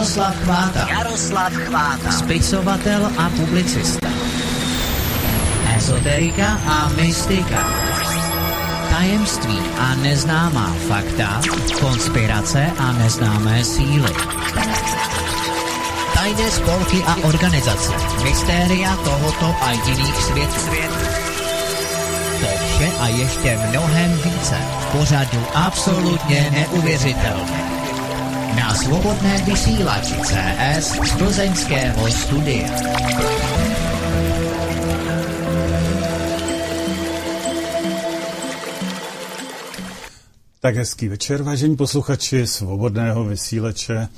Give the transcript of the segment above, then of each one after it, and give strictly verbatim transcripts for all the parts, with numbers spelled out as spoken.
Jaroslav Chváta. Jaroslav Chváta. Spisovatel a publicista. Ezoterika a mystika. Tajemství a neznámá fakta. Konspirace a neznámé síly. Tajné spolky a organizace. Mystéria tohoto a jiných světů. To vše a ještě mnohem více. Pořadu absolutně neuvěřitelné. Na svobodném vysílači C S z plzeňského studia. Tak hezký večer, vážení posluchači svobodného vysílače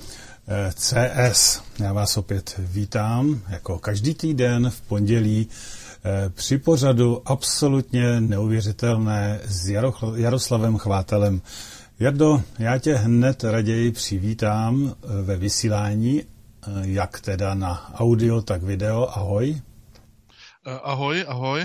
C S. Já vás opět vítám, jako každý týden v pondělí při pořadu absolutně neuvěřitelné s Jaroslavem Chvátelem. Jardo, já tě hned raději přivítám ve vysílání, jak teda na audio, tak video. Ahoj. Ahoj, ahoj.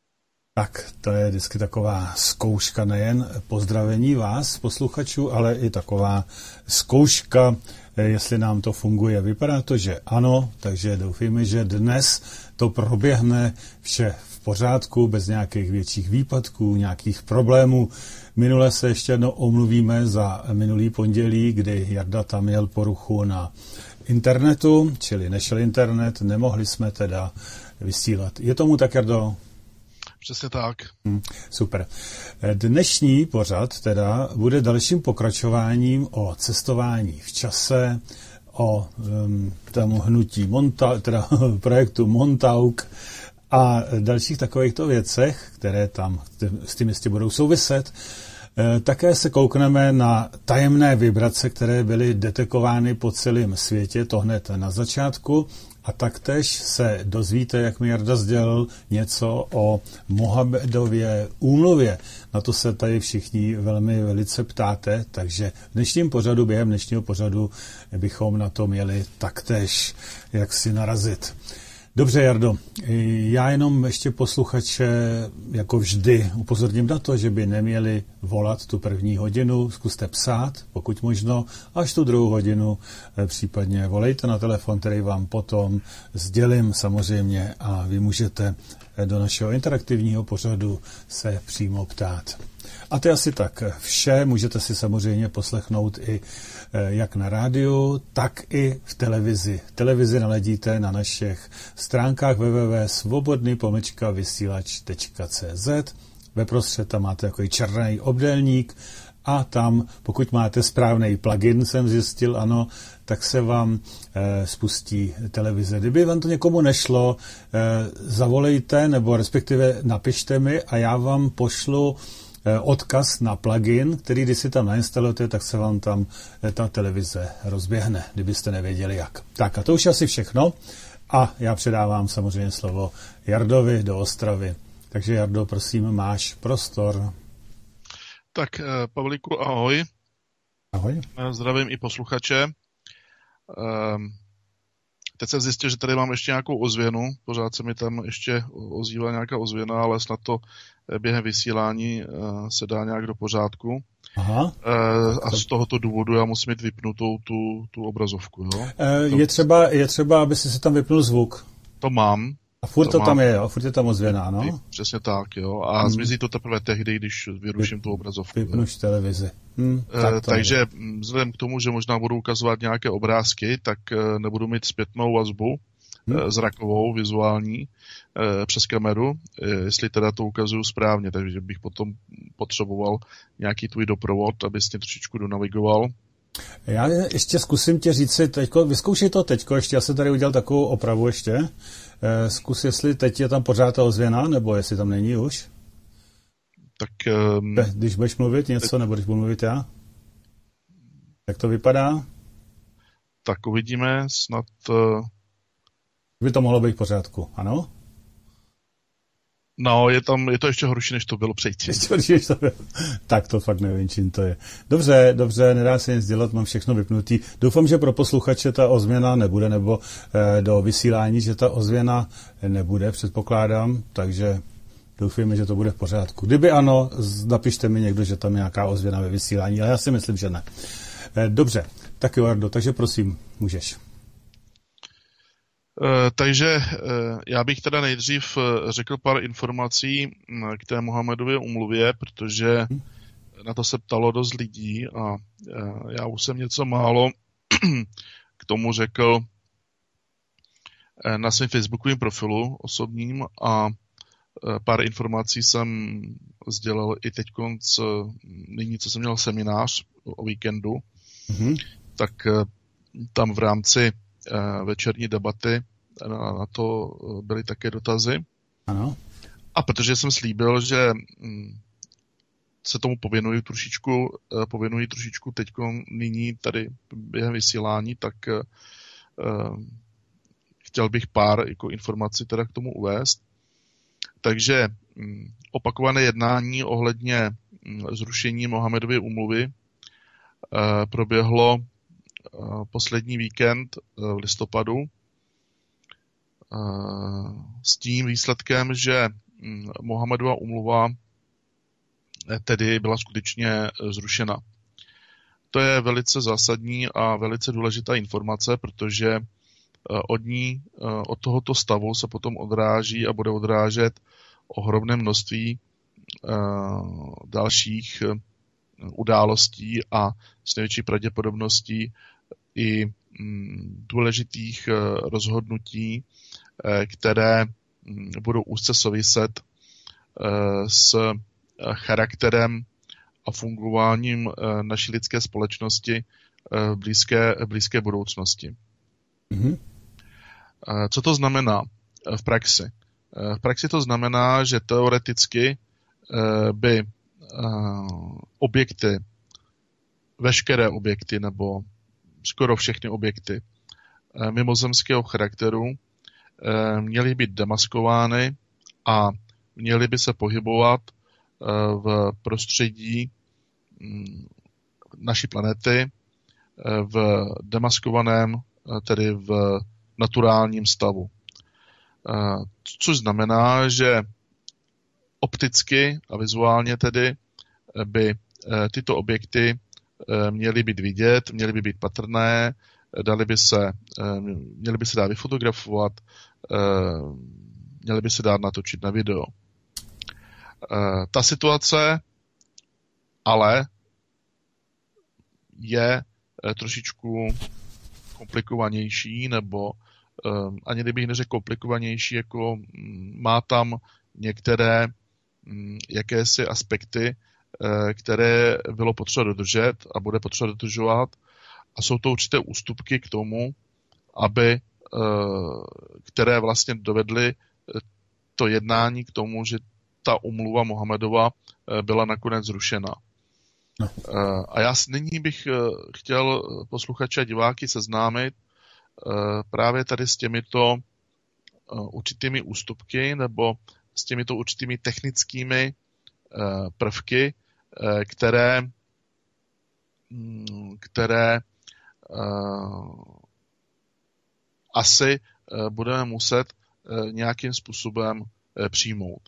Tak, to je vždycky taková zkouška nejen pozdravení vás, posluchačů, ale i taková zkouška, jestli nám to funguje. Vypadá to, že ano, takže doufejme, že dnes to proběhne vše v pořádku, bez nějakých větších výpadků, nějakých problémů. Minule se ještě jednou omluvíme za minulý pondělí, kdy Jarda tam měl poruchu na internetu, čili nešel internet, nemohli jsme teda vysílat. Je tomu tak, Jardo? Přesně tak. Hmm, super. Dnešní pořad teda bude dalším pokračováním o cestování v čase, o um, tomu hnutí Monta, teda projektu Montauk a dalších takovýchto věcech, které tam s tím jistě budou souviset. Také se koukneme na tajemné vibrace, které byly detekovány po celém světě, to hned na začátku. A taktéž se dozvíte, jak mi Jarda sdělil něco o Mohamedově úmluvě. Na to se tady všichni velmi velice ptáte, takže v dnešním pořadu, během dnešního pořadu bychom na to měli taktéž jak si narazit. Dobře, Jardo, já jenom ještě posluchače, jako vždy, upozorním na to, že by neměli volat tu první hodinu, zkuste psát, pokud možno, až tu druhou hodinu případně volejte na telefon, který vám potom sdělím samozřejmě a vy můžete do našeho interaktivního pořadu se přímo ptát. A to je asi tak vše, můžete si samozřejmě poslechnout i jak na rádiu, tak i v televizi. Televizi naladíte na našich stránkách w w w tečka svobodný pomlčka vysílač tečka c z. Ve prostřed tam máte takový černý obdélník a tam, pokud máte správný plugin, jsem zjistil, ano, tak se vám e, spustí televize. Kdyby vám to někomu nešlo, e, zavolejte nebo respektive napište mi a já vám pošlu odkaz na plugin, který když si tam nainstalujete, tak se vám tam ta televize rozběhne, kdybyste nevěděli jak. Tak a to už asi všechno a já předávám samozřejmě slovo Jardovi do Ostravy. Takže Jardo, prosím, máš prostor. Tak, Pavlíku, ahoj. Ahoj. Zdravím i posluchače. Teď jsem zjistil, že tady mám ještě nějakou ozvěnu, pořád se mi tam ještě ozývá nějaká ozvěna, ale snad to během vysílání se dá nějak do pořádku. Aha. A z tohoto důvodu já musím mít vypnutou tu, tu obrazovku. Jo? Je, třeba, je třeba, aby si tam vypnul zvuk. To mám. A furt to, to tam je, jo? Furt je tam ozvěna, ano? Přesně tak, jo. A hmm. zmizí to teprve tehdy, když vyruším tu obrazovku. Vypnuš televizi. Hmm, tak Takže je. Vzhledem k tomu, že možná budu ukazovat nějaké obrázky, tak nebudu mít zpětnou vazbu hmm. zrakovou, vizuální, přes kameru, jestli teda to ukazuju správně, takže bych potom potřeboval nějaký tvůj doprovod, abys mě trošičku donavigoval. Já ještě zkusím tě říct si teďko, vyzkoušej to teďko, ještě já jsem tady udělal takovou opravu ještě. Zkus, jestli teď je tam pořád ta ozvěna, nebo jestli tam není už. Tak... Um, když budeš mluvit něco, teď... nebo když budu mluvit já? Jak to vypadá? Tak uvidíme, snad... Uh... By to mohlo být v pořádku, ano? No, je tam, je to ještě horší, než to bylo předtím. Ještě horší, než to bylo. Tak to fakt nevím, čím to je. Dobře, dobře, nedá se nic dělat, mám všechno vypnutý. Doufám, že pro posluchače ta ozvěna nebude, nebo eh, do vysílání, že ta ozvěna nebude, předpokládám, takže doufujeme, že to bude v pořádku. Kdyby ano, napište mi někdo, že tam je nějaká ozvěna ve vysílání, ale já si myslím, že ne. Dobře, tak jo, Ardo, takže prosím, můžeš. Takže já bych teda nejdřív řekl pár informací k té Mohamedově úmluvě, protože na to se ptalo dost lidí a já už jsem něco málo k tomu řekl na svém facebookovém profilu osobním a pár informací jsem sdělil i teď konc, nyní, co jsem měl seminář o víkendu, mm-hmm. tak tam v rámci večerní debaty na to byly také dotazy. Ano. A protože jsem slíbil, že se tomu pověnuji trošičku, pověnuji trošičku teď nyní tady během vysílání, tak chtěl bych pár jako informací teda k tomu uvést. Takže opakované jednání ohledně zrušení Mohamedovy úmluvy proběhlo poslední víkend v listopadu s tím výsledkem, že Mohamedova úmluva tedy byla skutečně zrušena. To je velice zásadní a velice důležitá informace, protože od ní, od tohoto stavu se potom odráží a bude odrážet ohromné množství dalších událostí a s největší pravděpodobností i důležitých rozhodnutí, které budou úzce souviset s charakterem a fungováním naší lidské společnosti v blízké, v blízké budoucnosti. Mm-hmm. Co to znamená v praxi? V praxi to znamená, že teoreticky by objekty, veškeré objekty nebo skoro všechny objekty mimozemského charakteru měly být demaskovány a měly by se pohybovat v prostředí naší planety v demaskovaném, tedy v naturálním stavu. Což znamená, že opticky a vizuálně tedy by tyto objekty měly být vidět, měly by být patrné, dali by se, měly by se dát vyfotografovat, měly by se dát natočit na video. Ta situace ale je trošičku komplikovanější, nebo ani kdybych neřekl komplikovanější, jako má tam některé jakési aspekty, které bylo potřeba dodržet a bude potřeba dodržovat, a jsou to určité ústupky k tomu, aby, které vlastně dovedly to jednání k tomu, že ta úmluva Mohamedova byla nakonec zrušena. No. A já nyní bych chtěl posluchače a diváky seznámit právě tady s těmito určitými ústupky nebo s těmito určitými technickými prvky, které, které asi budeme muset nějakým způsobem přijmout.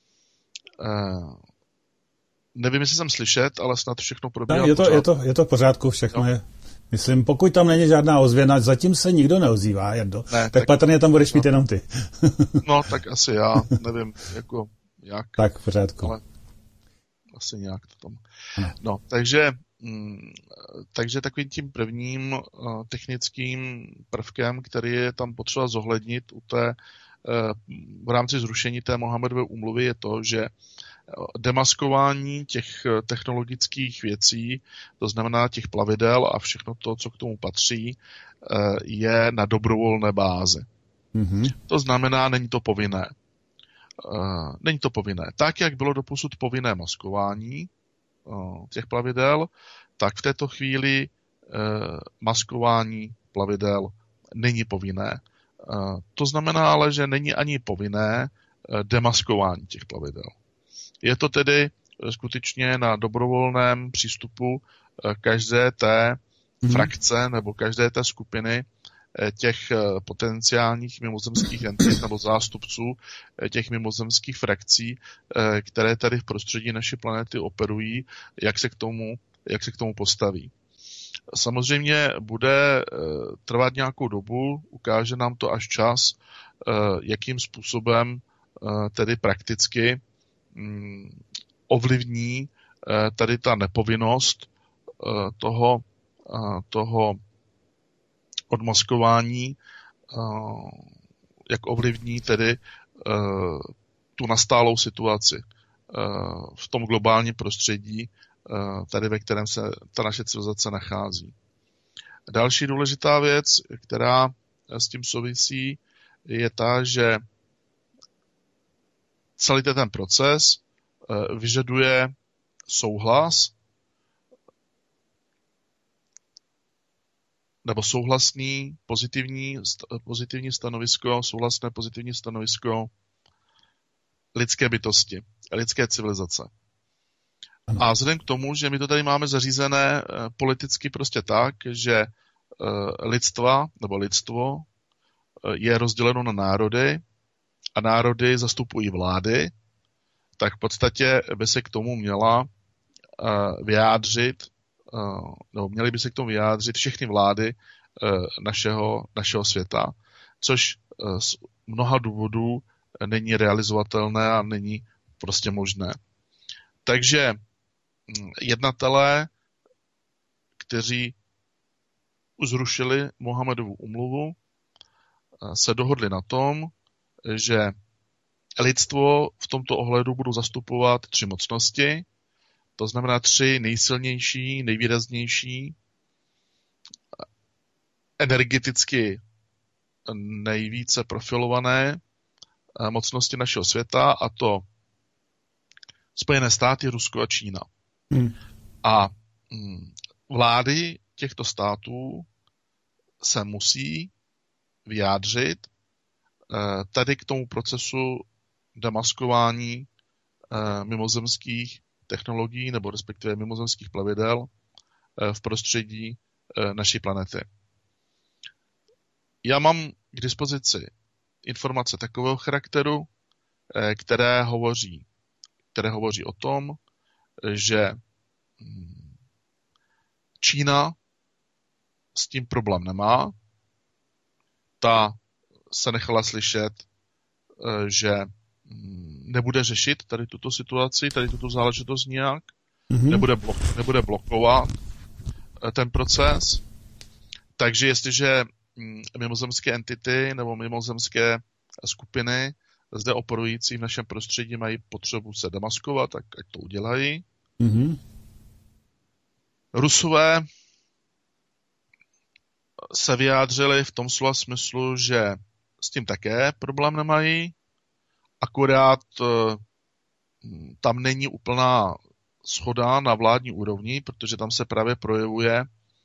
Nevím, jestli jsem slyšet, ale snad všechno probíhá. Je to, je to, je to v pořádku, všechno no. je. Myslím, pokud tam není žádná ozvěna, zatím se nikdo neozývá, Jardo, ne, tak, tak patrně tam budeš no, mít jenom ty. No, tak asi já, nevím, jako jak. Tak, v pořádku. Ale asi nějak to tam. No, no takže, takže takovým tím prvním technickým prvkem, který je tam potřeba zohlednit u té, v rámci zrušení té Mohamedové úmluvy, je to, že demaskování těch technologických věcí, to znamená těch plavidel a všechno to, co k tomu patří, je na dobrovolné bázi. Mm-hmm. To znamená, není to povinné. Není to povinné. Tak, jak bylo doposud povinné maskování těch plavidel, tak v této chvíli maskování plavidel není povinné. To znamená ale, že není ani povinné demaskování těch plavidel. Je to tedy skutečně na dobrovolném přístupu každé té mm. frakce nebo každé té skupiny těch potenciálních mimozemských entit nebo zástupců těch mimozemských frakcí, které tady v prostředí naší planety operují, jak se k tomu, jak se k tomu postaví. Samozřejmě bude trvat nějakou dobu, ukáže nám to až čas, jakým způsobem tedy prakticky ovlivní tady ta nepovinnost toho, toho odmaskování, jak ovlivní tedy tu nastálou situaci v tom globálním prostředí, tady ve kterém se ta naše civilizace nachází. Další důležitá věc, která s tím souvisí, je ta, že celý ten proces vyžaduje souhlas nebo souhlasný pozitivní, pozitivní stanovisko, souhlasné pozitivní stanovisko lidské bytosti, lidské civilizace. Ano. A vzhledem k tomu, že my to tady máme zařízené politicky prostě tak, že lidstva nebo lidstvo je rozděleno na národy a národy zastupují vlády, tak v podstatě by se k tomu měla vyjádřit, nebo měly by se k tomu vyjádřit všechny vlády našeho, našeho světa, což z mnoha důvodů není realizovatelné a není prostě možné. Takže jednatelé, kteří zrušili Mohamedovu úmluvu, se dohodli na tom, že lidstvo v tomto ohledu budou zastupovat tři mocnosti, to znamená tři nejsilnější, nejvýraznější, energeticky nejvíce profilované mocnosti našeho světa, a to Spojené státy, Rusko a Čína. Hmm. A vlády těchto států se musí vyjádřit tady k tomu procesu demaskování mimozemských technologií nebo respektive mimozemských plavidel v prostředí naší planety. Já mám k dispozici informace takového charakteru, které hovoří, které hovoří o tom, že Čína s tím problém nemá. Ta se nechala slyšet, že nebude řešit tady tuto situaci, tady tuto záležitost nějak, mm-hmm. nebude, blok, nebude blokovat ten proces. Takže jestliže mimozemské entity nebo mimozemské skupiny zde operující v našem prostředí mají potřebu se demaskovat, tak ať to udělají. Mm-hmm. Rusové se vyjádřili v tom slova smyslu, že s tím také problém nemají, akorát tam není úplná shoda na vládní úrovni, protože tam se právě projevuje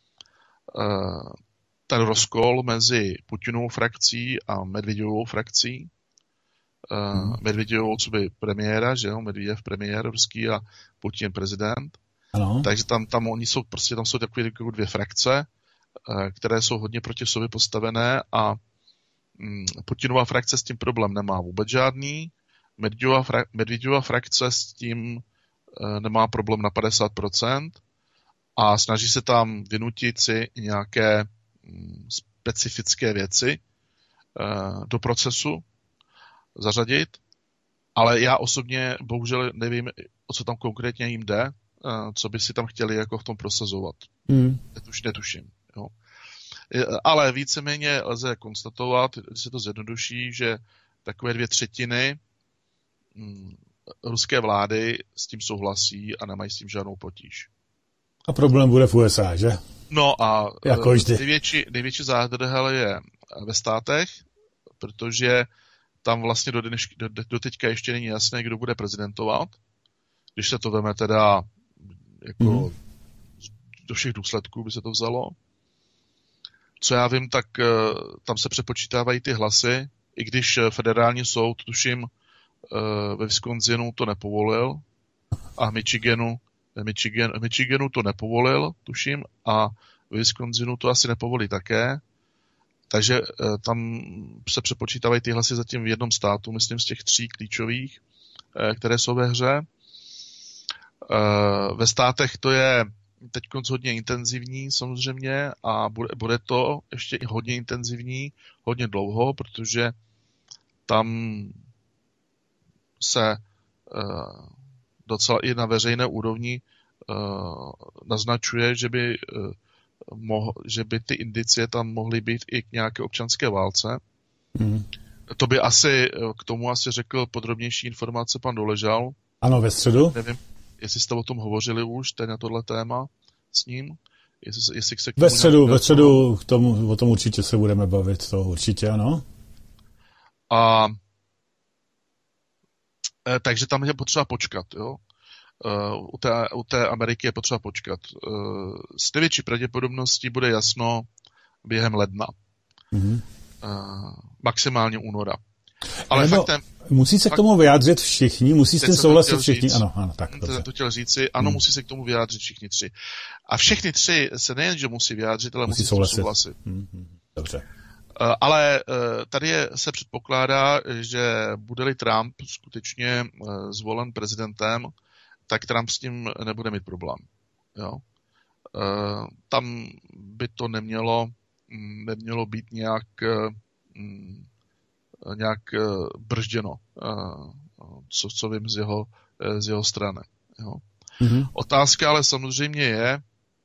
ten rozkol mezi Putinovou frakcí a Medvěděvovou frakcí. Hmm. Medvěděvovou co by premiéra, že jo, Medvěděv premiér ruský a Putin prezident. Ano. Takže tam, tam oni jsou, prostě tam jsou takové jako dvě frakce, které jsou hodně proti sobě postavené a mm, Putinova frakce s tím problém nemá vůbec žádný. Medvěděvova, fra, Medvěděvova frakce s tím e, nemá problém na padesát procent a snaží se tam vynutit si nějaké mm, specifické věci e, do procesu zařadit, ale já osobně bohužel nevím, o co tam konkrétně jim jde, e, co by si tam chtěli jako v tom prosazovat. Hmm. Netuš, netuším. Jo. Ale víceméně lze konstatovat, když se to zjednoduší, že takové dvě třetiny mm, ruské vlády s tím souhlasí a nemají s tím žádnou potíž. A problém bude v U S A, že? No a jako největší, největší zádrhel je ve státech, protože tam vlastně do, dneš, do, do teďka ještě není jasné, kdo bude prezidentovat. Když se to veme teda jako mm. do všech důsledků by se to vzalo. Co já vím, tak uh, tam se přepočítávají ty hlasy, i když federální soud, tuším, uh, ve Wisconsinu to nepovolil a v Michiganu, Michigan, Michiganu to nepovolil, tuším, a v Wisconsinu to asi nepovolí také. Takže uh, tam se přepočítávají ty hlasy zatím v jednom státu, myslím z těch tří klíčových, uh, které jsou ve hře. Uh, ve státech to je teď hodně intenzivní samozřejmě a bude, bude to ještě i hodně intenzivní, hodně dlouho, protože tam se uh, docela i na veřejné úrovni uh, naznačuje, že by, uh, mohl, že by ty indicie tam mohly být i k nějaké občanské válce. Mm. To by asi, k tomu asi řekl podrobnější informace pan Doležal. Ano, ve středu. Nevím, jestli jste o tom hovořili už, teď na tohle téma s ním. Jestli, jestli se k tomu ve středu, ve středu k tomu, o tom určitě se budeme bavit, to určitě ano. A e, takže tam je potřeba počkat, jo. E, u, té, u té Ameriky je potřeba počkat. E, s největší pravděpodobností bude jasno během ledna. Mm-hmm. E, maximálně února. Ale Nebo faktem, musí se fakt, k tomu vyjádřit všichni, musí s tím souhlasit všichni. Říct, ano, ano, tak. Jsem to chtěl říci, ano, hmm. musí se k tomu vyjádřit všichni tři. A všichni tři se nejen, že musí vyjádřit, ale musí, musí souhlasit. souhlasit. Hmm. Dobře. Ale tady je, se předpokládá, že bude-li Trump skutečně zvolen prezidentem, tak Trump s tím nebude mít problém. Jo? Tam by to nemělo, nemělo být nějak, nějak bržděno, co, co vím z jeho, z jeho strany. Jo? Mm-hmm. Otázka ale samozřejmě je,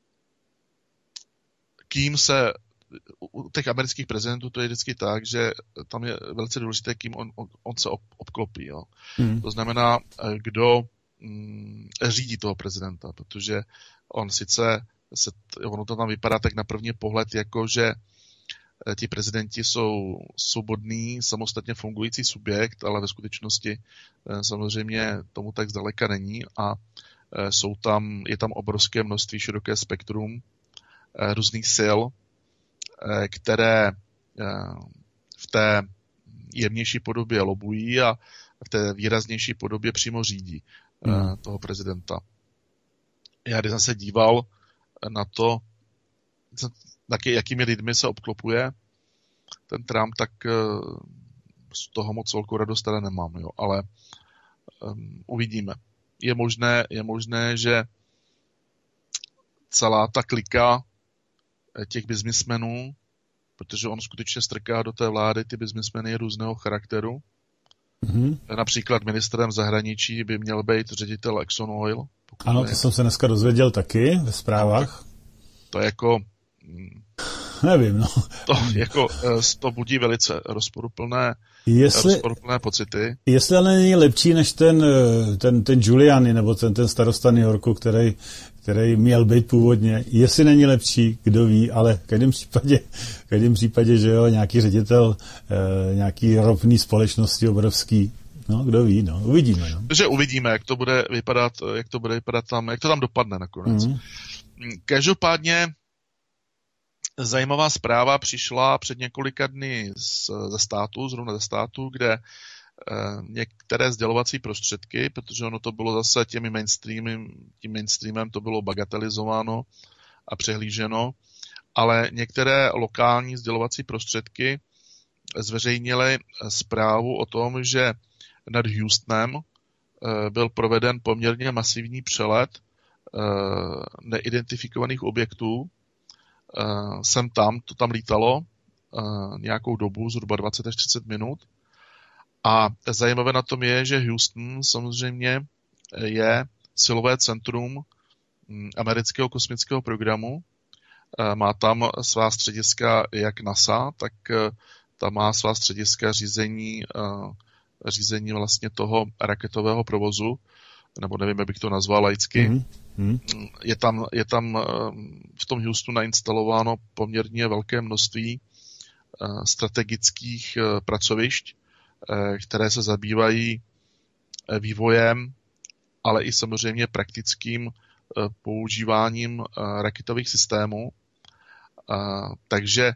kým se u těch amerických prezidentů to je vždycky tak, že tam je velice důležité, kým on, on, on se ob, obklopí. Jo. Hmm. To znamená, kdo mm, řídí toho prezidenta, protože on sice, se, ono to tam vypadá tak na první pohled, jako že ti prezidenti jsou svobodný, samostatně fungující subjekt, ale ve skutečnosti samozřejmě tomu tak zdaleka není a jsou tam, je tam obrovské množství, široké spektrum různých sil, které v té jemnější podobě lobují a v té výraznější podobě přímo řídí hmm. toho prezidenta. Já když jsem se díval na to, jakými lidmi se obklopuje ten Trump, tak z toho moc velkou radost teda nemám, jo. Ale um, uvidíme. Je možné, je možné, že celá ta klika těch biznismenů, protože on skutečně strká do té vlády ty biznismeny různého charakteru. Mm-hmm. Například ministrem zahraničí by měl být ředitel Exxon Oil. Ano, to je... jsem se dneska dozvěděl taky ve zprávách. To, to je jako... Nevím, no. To, jako, to budí velice rozporuplné, jestli, rozporuplné pocity. Jestli ale není lepší než ten, ten, ten Giuliani, nebo ten, ten starosta New Yorku, který, který měl být původně, jestli není lepší, kdo ví, ale v každém případě, v každém případě, že jo, nějaký ředitel eh, nějaký ropný společnosti obrovský, no, kdo ví, no, uvidíme, no. Takže uvidíme, jak to bude vypadat, jak to bude vypadat tam, jak to tam dopadne nakonec. Mm-hmm. Každopádně zajímavá zpráva přišla před několika dny z, ze státu, zrovna ze státu, kde e, některé sdělovací prostředky, protože ono to bylo zase těmi mainstreamy, tím mainstreamem to bylo bagatelizováno a přehlíženo, ale některé lokální sdělovací prostředky zveřejnily zprávu o tom, že nad Houstonem e, byl proveden poměrně masivní přelet e, neidentifikovaných objektů. Uh, jsem tam, to tam lítalo uh, nějakou dobu, zhruba dvacet až třicet minut. A zajímavé na tom je, že Houston samozřejmě je silové centrum um, amerického kosmického programu. Uh, má tam svá střediska jak NASA, tak uh, tam má svá střediska řízení, uh, řízení vlastně toho raketového provozu, nebo nevím, jak bych to nazval laicky. Mm-hmm. Hmm. Je tam, je tam v tom Houstonu nainstalováno poměrně velké množství strategických pracovišť, které se zabývají vývojem, ale i samozřejmě praktickým používáním raketových systémů. Takže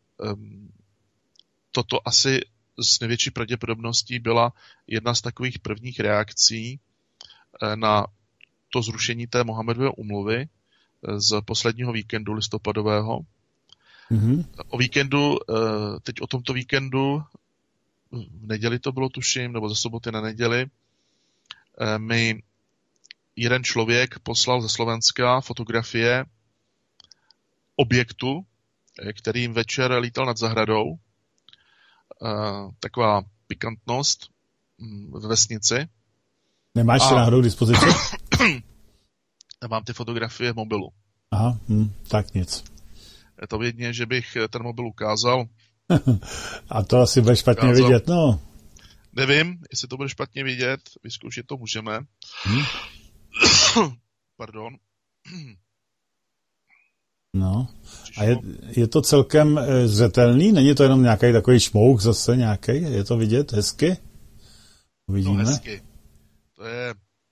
toto asi s největší pravděpodobností byla jedna z takových prvních reakcí na to zrušení té Mohamedovy úmluvy z posledního víkendu listopadového. Mm-hmm. O víkendu, teď o tomto víkendu, v neděli to bylo tuším, nebo ze soboty na neděli, mi jeden člověk poslal ze Slovenska fotografie objektu, který jim večer lítal nad zahradou. Taková pikantnost ve vesnici. Nemáš a... náhodou dispozici? Mám ty fotografie v mobilu. Aha, hm, tak nic. Je to jedně, že bych ten mobil ukázal. A to asi bude špatně ukázal. Vidět, no. Nevím, jestli to bude špatně vidět, vyzkoušet to můžeme. Hm? Pardon. No, a je, je to celkem zřetelný? Není to jenom nějaký takový šmouk zase nějaký? Je to vidět hezky? Uvidíme. No hezky. To je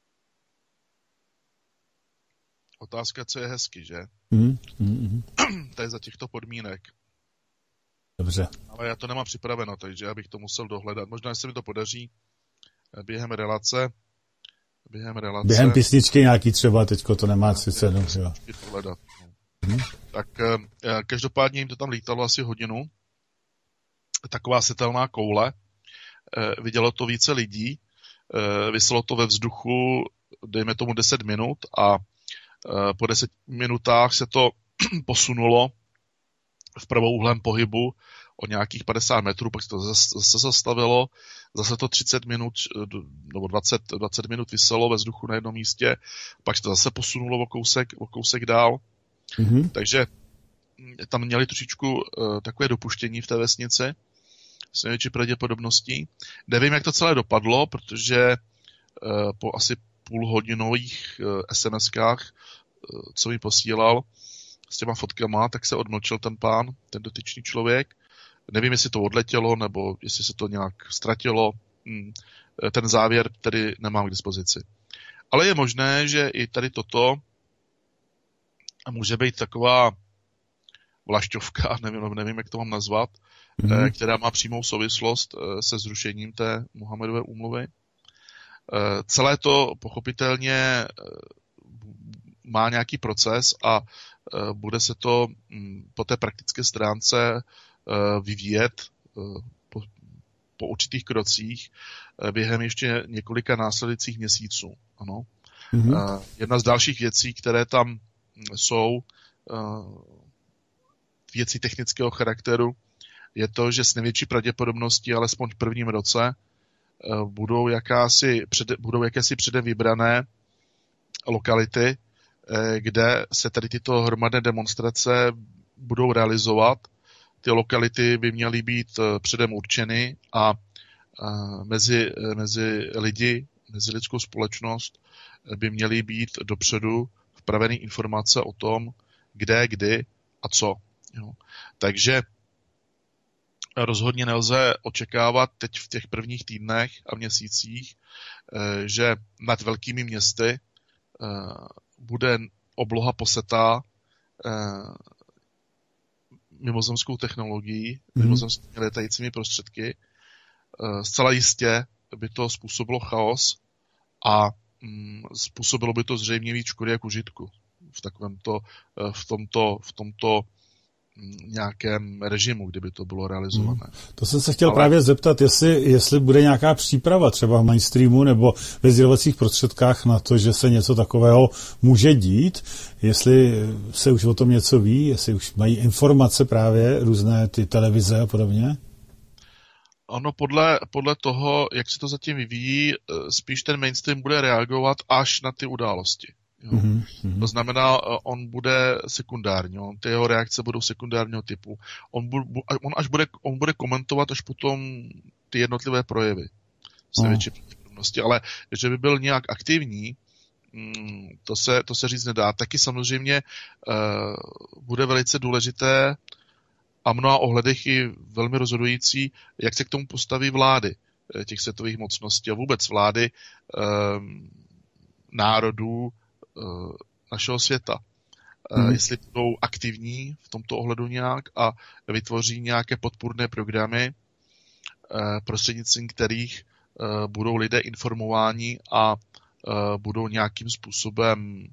otázka, co je hezky, že? Mm, mm, mm. To je za těchto podmínek. Dobře. Ale já to nemám připraveno, takže já bych to musel dohledat. Možná se mi to podaří během relace. Během relace. Během písničky nějaký třeba, teďko to nemá si cenu. Dohledat. Hmm. Tak eh, každopádně jim to tam lítalo asi hodinu. Taková setelná koule. Eh, vidělo to více lidí. Eh, vyselo to ve vzduchu, dejme tomu deset minut a eh, po deseti minutách se to posunulo v pravouhlém pohybu o nějakých padesát metrů, pak se to zase zastavilo, zase to třicet minut nebo dvacet, dvacet minut vyselo ve vzduchu na jednom místě, pak se to zase posunulo o kousek, o kousek dál. Mm-hmm. Takže tam měli trošičku uh, takové dopuštění v té vesnici s největší pravděpodobností. Nevím, jak to celé dopadlo, protože uh, po asi půlhodinových uh, SMSkách, uh, co mi posílal s těma fotkama, tak se odmlčel ten pán, ten dotyčný člověk. Nevím, jestli to odletělo, nebo jestli se to nějak ztratilo. Hmm. Ten závěr tedy nemám k dispozici. Ale je možné, že i tady toto může být taková vlašťovka, nevím, nevím, jak to mám nazvat, mm-hmm. která má přímou souvislost se zrušením té Mohamedové úmluvy. Celé to pochopitelně má nějaký proces a bude se to po té praktické stránce vyvíjet po, po určitých krocích během ještě několika následujících měsíců. Ano. Mm-hmm. Jedna z dalších věcí, které tam jsou věci technického charakteru, je to, že s největší pravděpodobností, alespoň v prvním roce, budou, jakási, budou jakési předem vybrané lokality, kde se tady tyto hromadné demonstrace budou realizovat. Ty lokality by měly být předem určeny a mezi, mezi lidi, mezi lidskou společnost by měly být dopředu vpravený informace o tom, kde, kdy a co. Jo. Takže rozhodně nelze očekávat teď v těch prvních týdnech a měsících, že nad velkými městy bude obloha posetá mimozemskou technologií, mm. mimozemskými letajícími prostředky. Zcela jistě by to způsobilo chaos a způsobilo by to zřejmě víc škody jak užitku v takovémto, v tomto, v tomto nějakém režimu, kdyby to bylo realizované. Hmm. To jsem se chtěl Ale... právě zeptat, jestli, jestli bude nějaká příprava třeba v mainstreamu nebo ve sdělovacích prostředkách na to, že se něco takového může dít, jestli se už o tom něco ví, jestli už mají informace právě různé ty televize a podobně? Ono podle, podle toho, jak se to zatím vyvíjí, spíš ten mainstream bude reagovat až na ty události. Jo. Mm-hmm. To znamená, on bude sekundární, on, ty jeho reakce budou sekundárního typu. On, bu, on, až bude, on bude komentovat až potom ty jednotlivé projevy s největší pravděpodobností, ale že by byl nějak aktivní, to se, to se říct nedá. Taky samozřejmě uh, bude velice důležité a mnoha ohledech i velmi rozhodující, jak se k tomu postaví vlády těch světových mocností a vůbec vlády uh, národů našeho světa. Hmm. Jestli budou aktivní v tomto ohledu nějak a vytvoří nějaké podpůrné programy, prostřednictvím kterých budou lidé informováni a budou nějakým způsobem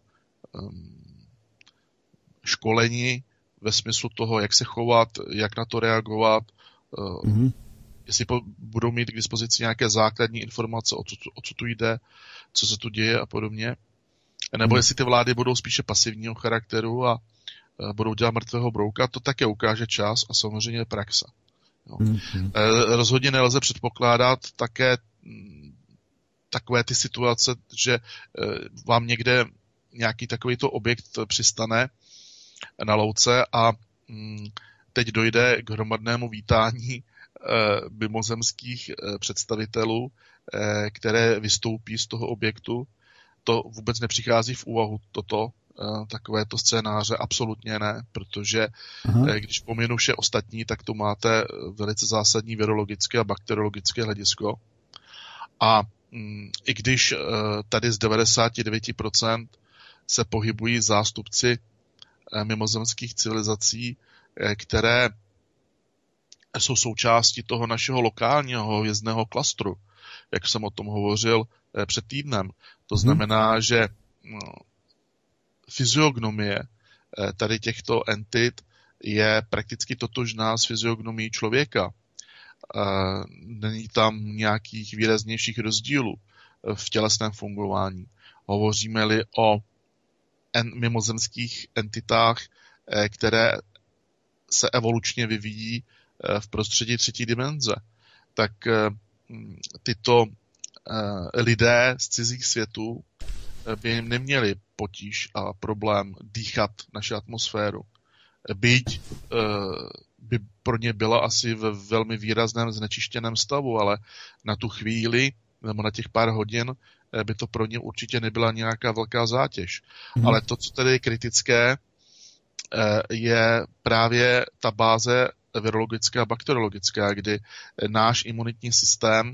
školeni ve smyslu toho, jak se chovat, jak na to reagovat, hmm. jestli budou mít k dispozici nějaké základní informace, o co, o co tu jde, co se tu děje a podobně. nebo hmm. jestli ty vlády budou spíše pasivního charakteru a budou dělat mrtvého brouka, to také ukáže čas a samozřejmě praxe. Jo. Hmm. Rozhodně nelze předpokládat také takové ty situace, že vám někde nějaký takovýto objekt přistane na louce a teď dojde k hromadnému vítání mimozemských představitelů, které vystoupí z toho objektu. To vůbec nepřichází v úvahu toto, takovéto scénáře, absolutně ne, protože Aha. když pominu vše ostatní, tak tu máte velice zásadní virologické a bakteriologické hledisko. A i když tady z devadesát devět procent se pohybují zástupci mimozemských civilizací, které jsou součástí toho našeho lokálního hvězdného klastru, jak jsem o tom hovořil před týdnem. To znamená, že fyziognomie tady těchto entit je prakticky totožná s fyziognomií člověka. Není tam nějakých výraznějších rozdílů v tělesném fungování. Hovoříme-li o en, mimozemských entitách, které se evolučně vyvíjí v prostředí třetí dimenze, tak tyto lidé z cizích světů by jim neměli potíž a problém dýchat naši atmosféru. Byť by pro ně byla asi ve velmi výrazném znečištěném stavu, ale na tu chvíli nebo na těch pár hodin by to pro ně určitě nebyla nějaká velká zátěž. Hmm. Ale to, co tady je kritické, je právě ta báze virologická a bakteriologická, kdy náš imunitní systém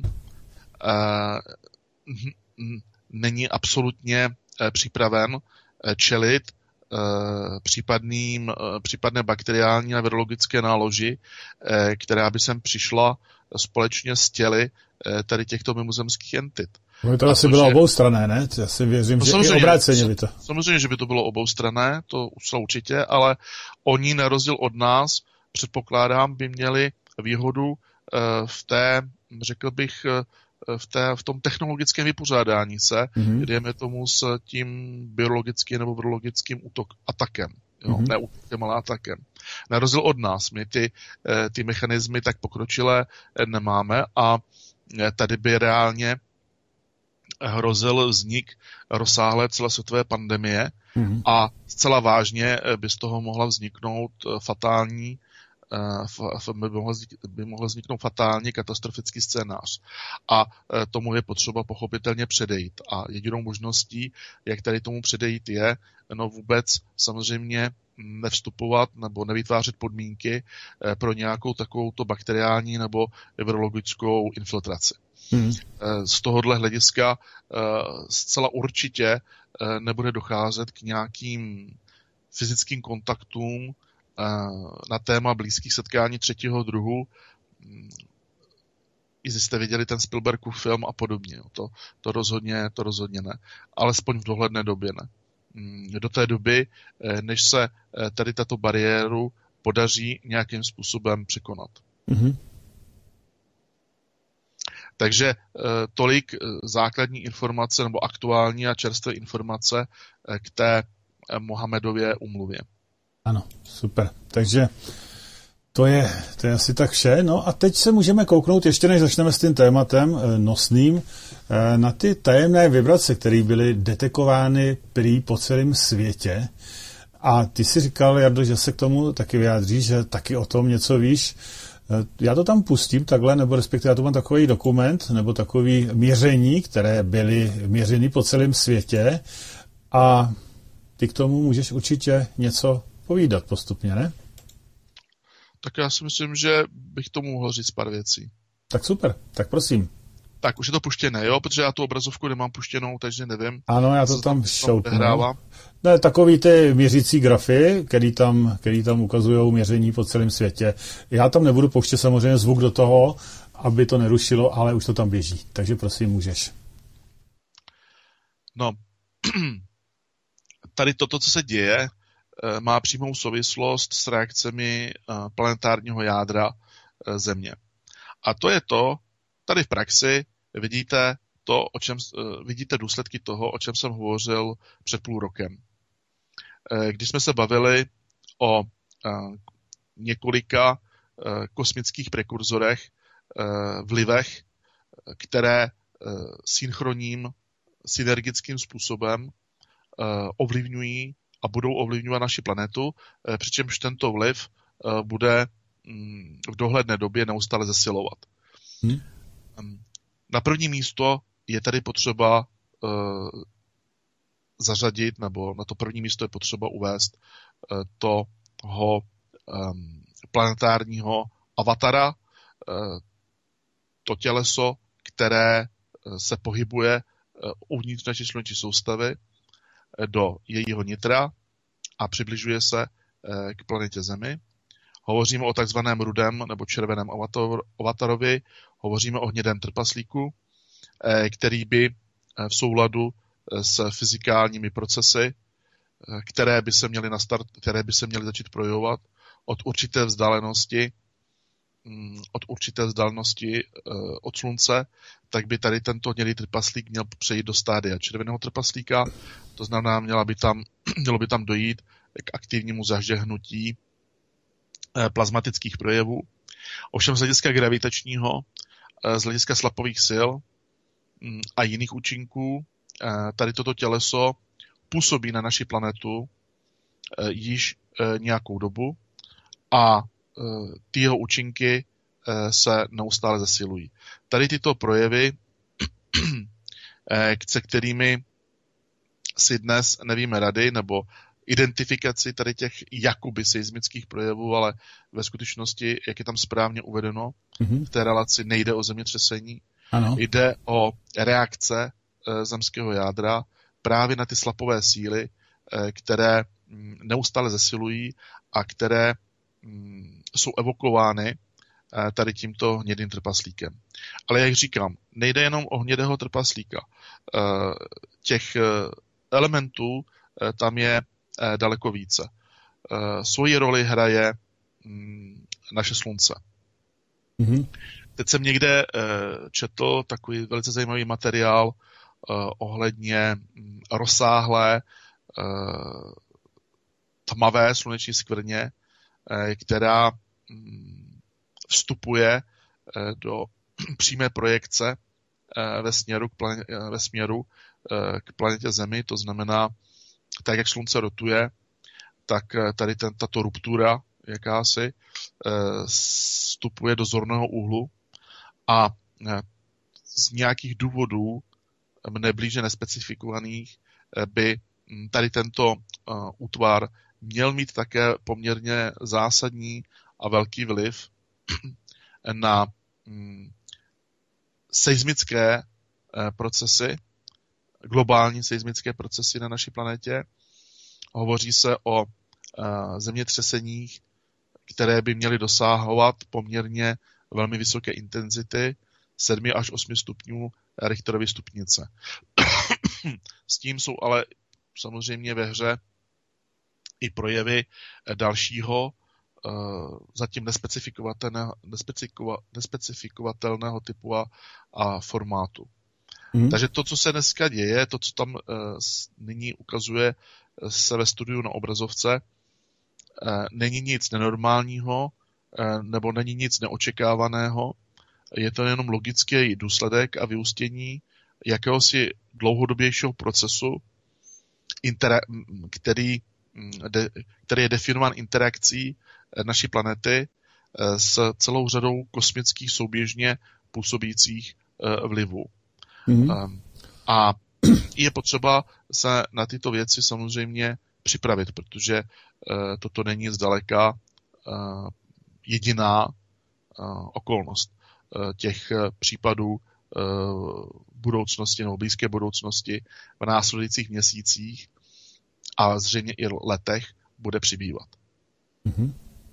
není absolutně připraven čelit případným, případné bakteriální a virologické náloži, která by sem přišla společně s těly tady těchto mimozemských entit. No to asi bylo oboustranné, ne? Já si věřím, no, že i obráceně by to. Samozřejmě, že by to bylo oboustranné, to už určitě, ale oni na rozdíl od nás, předpokládám, by měli výhodu v té, řekl bych, v, té, v tom technologickém vypořádání se, mm-hmm. dejme tomu s tím biologickým nebo virologickým útok, atakem. Jo? Mm-hmm. Ne útokem, ale atakem. Na rozdíl od nás, my ty, ty mechanismy tak pokročilé nemáme a tady by reálně hrozil vznik rozsáhlé celosvětové pandemie mm-hmm. a zcela vážně by z toho mohla vzniknout fatální by mohl, by mohl vzniknout fatálně katastrofický scénář. A tomu je potřeba pochopitelně předejít. A jedinou možností, jak tady tomu předejít, je no vůbec samozřejmě nevstupovat nebo nevytvářet podmínky pro nějakou takovouto bakteriální nebo virologickou infiltraci. Hmm. Z tohohle hlediska zcela určitě nebude docházet k nějakým fyzickým kontaktům na téma blízkých setkání třetího druhu. Jestli jste viděli ten Spielbergův film a podobně. To, to, rozhodně, to rozhodně ne. Alespoň v dohledné době ne. Do té doby, než se tady tato bariéru podaří nějakým způsobem překonat. Mm-hmm. Takže tolik základní informace nebo aktuální a čerstvé informace k té Mohamedově úmluvě. Ano, super. Takže to je, to je asi tak vše. No a teď se můžeme kouknout, ještě než začneme s tím tématem nosným, na ty tajemné vibrace, které byly detekovány prý po celém světě. A ty si říkal, Jardo, že se k tomu taky vyjádříš, že taky o tom něco víš. Já to tam pustím takhle, nebo respektive já tu mám takový dokument, nebo takový měření, které byly měřeny po celém světě. A ty k tomu můžeš určitě něco povídat postupně, ne? Tak já si myslím, že bych tomu mohl říct pár věcí. Tak super, tak prosím. Tak už je to puštěné, jo? Protože já tu obrazovku nemám puštěnou, takže nevím. Ano, já to tam šoupnu. Ne, takový ty měřící grafy, který tam, který tam ukazují měření po celém světě. Já tam nebudu pouštět samozřejmě zvuk do toho, aby to nerušilo, ale už to tam běží. Takže prosím, můžeš. No, tady toto, co se děje, má přímou souvislost s reakcemi planetárního jádra Země. A to je to, tady v praxi vidíte to, o čem vidíte důsledky toho, o čem jsem hovořil před půl rokem. Když jsme se bavili o několika kosmických prekurzorech, vlivech, které synchronním, synergickým způsobem ovlivňují a budou ovlivňovat naši planetu, přičemž tento vliv bude v dohledné době neustále zesilovat. Hmm. Na první místo je tady potřeba zařadit, nebo na to první místo je potřeba uvést toho planetárního avatara, to těleso, které se pohybuje uvnitř naší sluneční soustavy do jejího nitra a přibližuje se k planetě Zemi. Hovoříme o takzvaném rudém nebo červeném avatarovi, hovoříme o hnědém trpaslíku, který by v souladu s fyzikálními procesy, které by se měly nastart, které by se měly začít projevovat od určité vzdálenosti, od určité vzdálenosti od Slunce, tak by tady tento hnědý trpaslík měl přejít do stádia červeného trpaslíka, to znamená, měla by tam, mělo by tam dojít k aktivnímu zažehnutí plazmatických projevů. Ovšem z hlediska gravitačního, z hlediska slapových sil a jiných účinků, tady toto těleso působí na naši planetu již nějakou dobu a ty jeho účinky se neustále zesilují. Tady tyto projevy, se kterými si dnes nevíme rady, nebo identifikaci tady těch jakoby seismických projevů, ale ve skutečnosti, jak je tam správně uvedeno, mm-hmm. v té relaci nejde o zemětřesení, ano. Jde o reakce e, zemského jádra právě na ty slapové síly, e, které m, neustále zesilují a které m, jsou evokovány e, tady tímto hnědým trpaslíkem. Ale jak říkám, nejde jenom o hnědého trpaslíka. E, těch e, elementů e, tam je e, daleko více. E, svoji roli hraje m, naše slunce. Mm-hmm. Teď jsem někde e, četl takový velice zajímavý materiál e, ohledně rozsáhlé e, tmavé sluneční skvrně, e, která m, vstupuje e, do přímé projekce e, ve směru, k, planě, ve směru e, k planetě Zemi. To znamená, tak jak slunce rotuje, tak tady ten, tato ruptura jakási e, vstupuje do zorného úhlu a z nějakých důvodů mne blíže nespecifikovaných by tady tento útvar měl mít také poměrně zásadní a velký vliv na seismické procesy, globální seismické procesy na naší planetě. Hovoří se o zemětřeseních, které by měly dosahovat poměrně velmi vysoké intenzity, sedm až osm stupňů Richterovy stupnice. S tím jsou ale samozřejmě ve hře i projevy dalšího, zatím nespecifikovatelného, nespecifikovatelného typu a, a formátu. Mm. Takže to, co se dneska děje, to, co tam uh, nyní ukazuje se ve studiu na obrazovce, uh, není nic nenormálního, uh, nebo není nic neočekávaného, je to jenom logický důsledek a vyústění jakéhosi dlouhodobějšího procesu, intera- který, de- který je definován interakcí naší planety s celou řadou kosmických souběžně působících uh, vlivů. Mm-hmm. A je potřeba se na tyto věci samozřejmě připravit, protože uh, toto není zdaleka uh, jediná uh, okolnost uh, těch uh, případů uh, budoucnosti nebo blízké budoucnosti v následujících měsících a zřejmě i letech bude přibývat. Mm-hmm.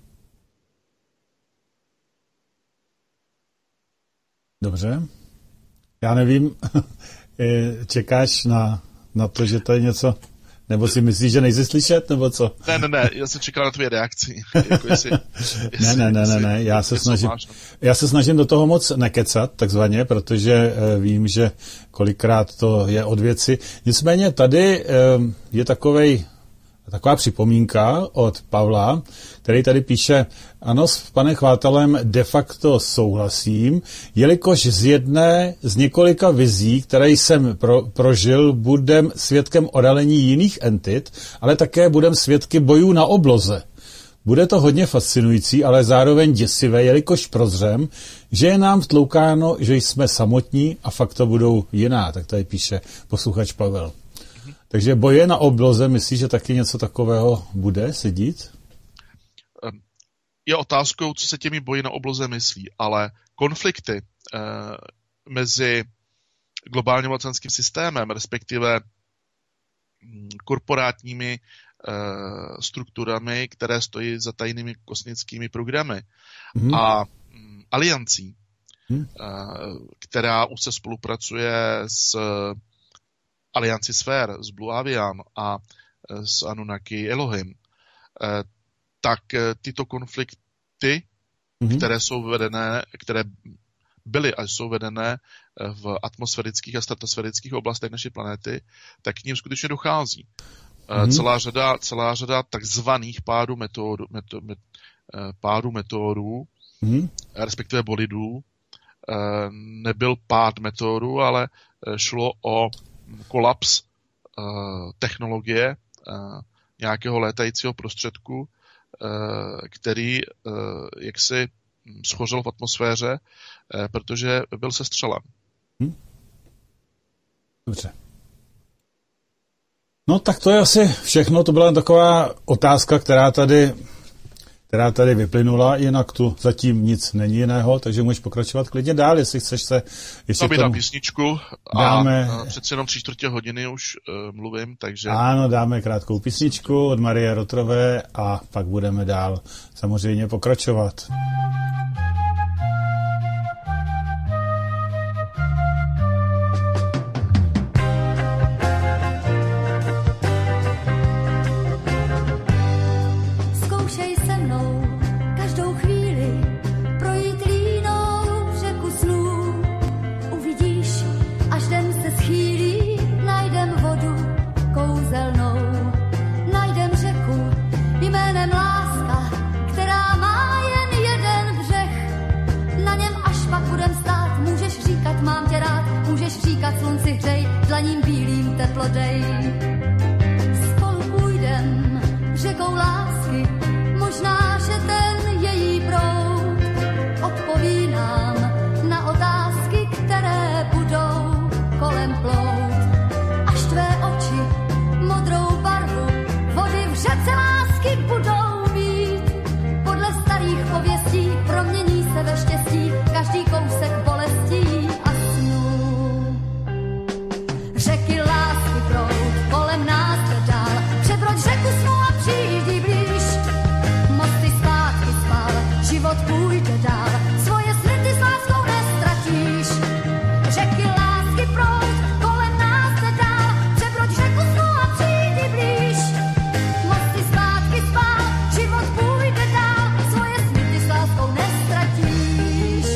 Dobře. Já nevím, čekáš na, na to, že to je něco Nebo si myslíš, že nejsi slyšet, nebo co? Ne, ne, ne, já jsem čekal na tvoje reakci. Jako jestli, jestli, ne, ne, ne, ne, ne, já se snažím, já se snažím do toho moc nekecat, takzvaně, protože vím, že kolikrát to je od věci. Nicméně tady je takovej, taková připomínka od Pavla, který tady píše, ano, s panem Chvátalem de facto souhlasím, jelikož z jedné z několika vizí, které jsem pro, prožil, budem svědkem odhalení jiných entit, ale také budem svědky bojů na obloze. Bude to hodně fascinující, ale zároveň děsivé, jelikož prozřem, že je nám vtloukáno, že jsme samotní a fakt to budou jiná, tak tady píše posluchač Pavel. Takže boje na obloze, myslíš, že taky něco takového bude sedít? Je otázkou, co se těmi boji na obloze myslí, ale konflikty eh, mezi globálním mocenským systémem, respektive korporátními eh, strukturami, které stojí za tajnými kosmickými programy hmm. a hm, aliancí, hmm. eh, která už se spolupracuje s Alianci sfér, s Blue Avian a s Anunnaki Elohim, tak tyto konflikty, mm-hmm. které jsou vedené, které byly a jsou vedené v atmosférických a stratosférických oblastech naší planety, tak k nim skutečně dochází. Mm-hmm. Celá řada, celá řada takzvaných pádů meteorů, meto, met, pádů meteorů, mm-hmm. respektive bolidů, nebyl pád meteorů, ale šlo o kolaps uh, technologie uh, nějakého létajícího prostředku, uh, který uh, jaksi schořel v atmosféře, uh, protože byl sestřelen. Hm? Dobře. No tak to je asi všechno, to byla taková otázka, která tady, která tady vyplynula, jinak tu zatím nic není jiného, takže můžeš pokračovat klidně dál, jestli chceš se... Ještě dáme tomu... písničku a dáme... přeci jenom tři čtvrtě hodiny už uh, mluvím, takže... Ano, dáme krátkou písničku od Marie Rotrové a pak budeme dál samozřejmě pokračovat. Slunci hřej, dlaním bílým teplo dej. Spolu půjdem řekou lásky, možná, že ten její proud odpoví nám na otázky, které budou kolem plout. Až tvé oči modrou barvu vody v řece lásky budou mít. Podle starých pověstí promění se ve štěstí každý kousek bolestí. Řeky lásky proud kolem nás jde dál, přebroď řeku svou a přijdi blíž. Mosty zpátky spál, život půjde dál, svoje sny ty s láskou nestratíš. Řeky lásky proud kolem nás jde dál, přebroď řeku svou a přijdi blíž. Mosty zpátky spál, život půjde dál, svoje sny ty s láskou nestratíš.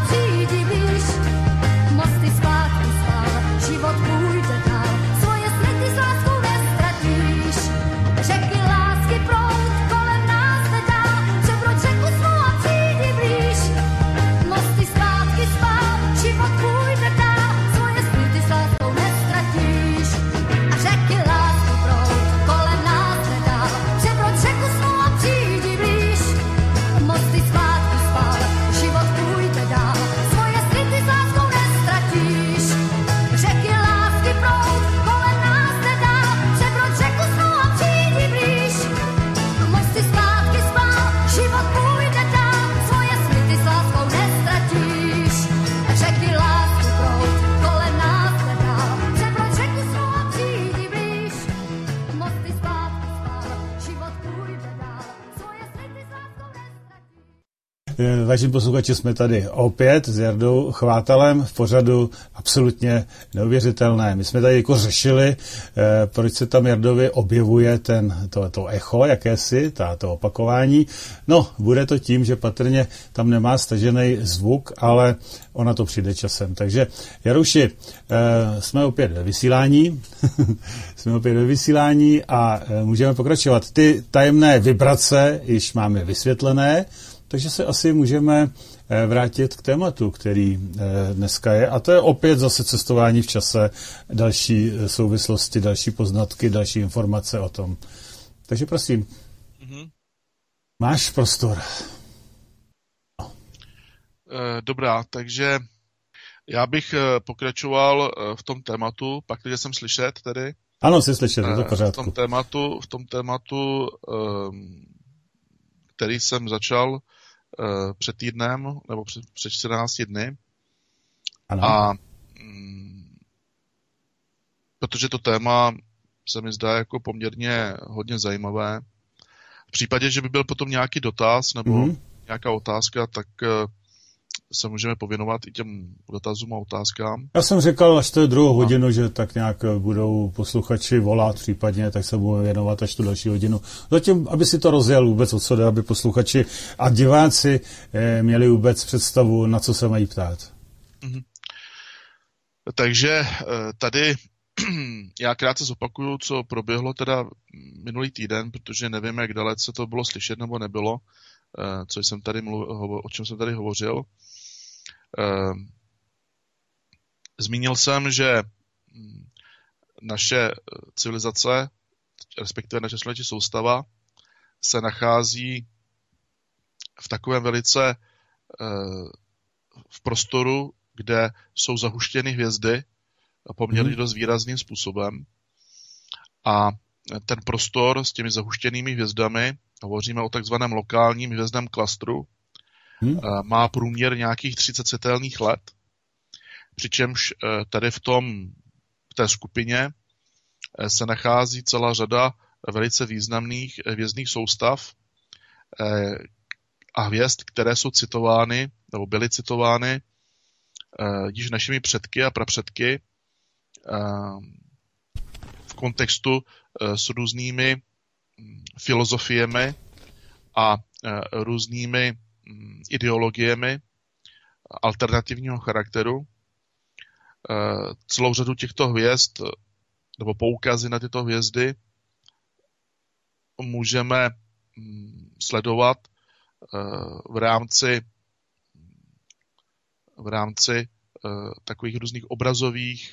Život půjde dál, svoje sny Vážení posluchači, jsme tady opět s Jardou Chvátalem v pořadu absolutně neuvěřitelné. My jsme tady jako řešili, eh, proč se tam Jardovi objevuje ten, to, to echo, jakési, ta, to opakování. No, bude to tím, že patrně tam nemá stažený zvuk, ale ona to přijde časem. Takže Jaruši, eh, jsme opět ve vysílání. jsme opět ve vysílání a eh, můžeme pokračovat. Ty tajemné vibrace již máme vysvětlené, takže se asi můžeme vrátit k tématu, který dneska je. A to je opět zase cestování v čase, další souvislosti, další poznatky, další informace o tom. Takže prosím, mm-hmm. máš prostor. No. Dobrá, takže já bych pokračoval v tom tématu, pak když jsem slyšet tedy. Ano, jsi slyšet, je to v pořádku. V tom tématu, v tom tématu který jsem začal uh, před týdnem, nebo před, před čtrnácti dny. Ano. A mm, protože to téma se mi zdá jako poměrně hodně zajímavé. V případě, že by byl potom nějaký dotaz nebo mm-hmm. nějaká otázka, tak uh, se můžeme pověnovat i těm dotazům a otázkám. Já jsem říkal, až to je druhou hodinu, že tak nějak budou posluchači volat případně, tak se budeme věnovat až tu další hodinu. Zatím, aby si to rozjel vůbec o co jde, aby posluchači a diváci eh, měli vůbec představu, na co se mají ptát. Mhm. Takže tady já krátce zopakuju, co proběhlo teda minulý týden, protože nevím, jak dalece to bylo slyšet nebo nebylo, co jsem tady mluvil, o čem jsem tady hovořil. Zmínil jsem, že naše civilizace, respektive naše sluneční soustava, se nachází v takovém velice v prostoru, kde jsou zahuštěny hvězdy poměrně dost výrazným způsobem. A ten prostor s těmi zahuštěnými hvězdami, hovoříme o takzvaném lokálním hvězdném klastru, hmm. má průměr nějakých třicet světelných let, přičemž tady v tom, v té skupině se nachází celá řada velice významných hvězdných soustav a hvězd, které jsou citovány, nebo byly citovány již našimi předky a prapředky v kontextu s různými filozofiemi a různými ideologiemi alternativního charakteru. Celou řadu těchto hvězd, nebo poukazy na tyto hvězdy, můžeme sledovat v rámci v rámci takových různých obrazových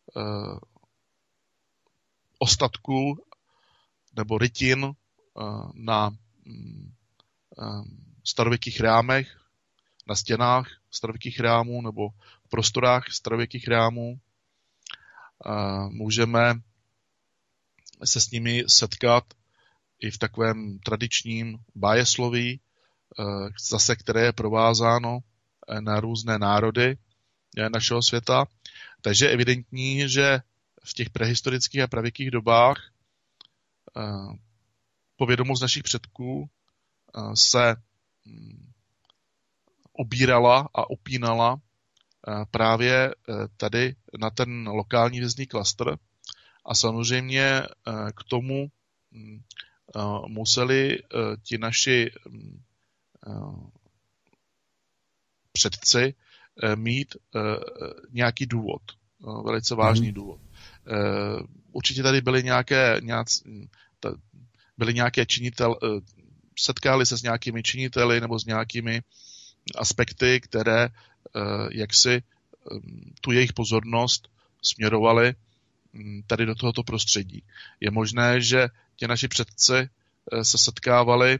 ostatků nebo rytin na starověkých chrámech, na stěnách starověkých chrámů nebo v prostorách starověkých chrámů. Můžeme se s nimi setkat i v takovém tradičním bájesloví, zase které je provázáno na různé národy našeho světa. Takže je evidentní, že v těch prehistorických a pravěkých dobách povědomost našich předků se obírala a opínala právě tady na ten lokální hvězdný klastr a samozřejmě k tomu museli ti naši předci mít nějaký důvod, velice vážný důvod. Určitě tady byly nějaké, nějak, byly nějaké činitel, setkali se s nějakými činiteli nebo s nějakými aspekty, které jaksi tu jejich pozornost směrovaly tady do tohoto prostředí. Je možné, že ti naši předci se setkávali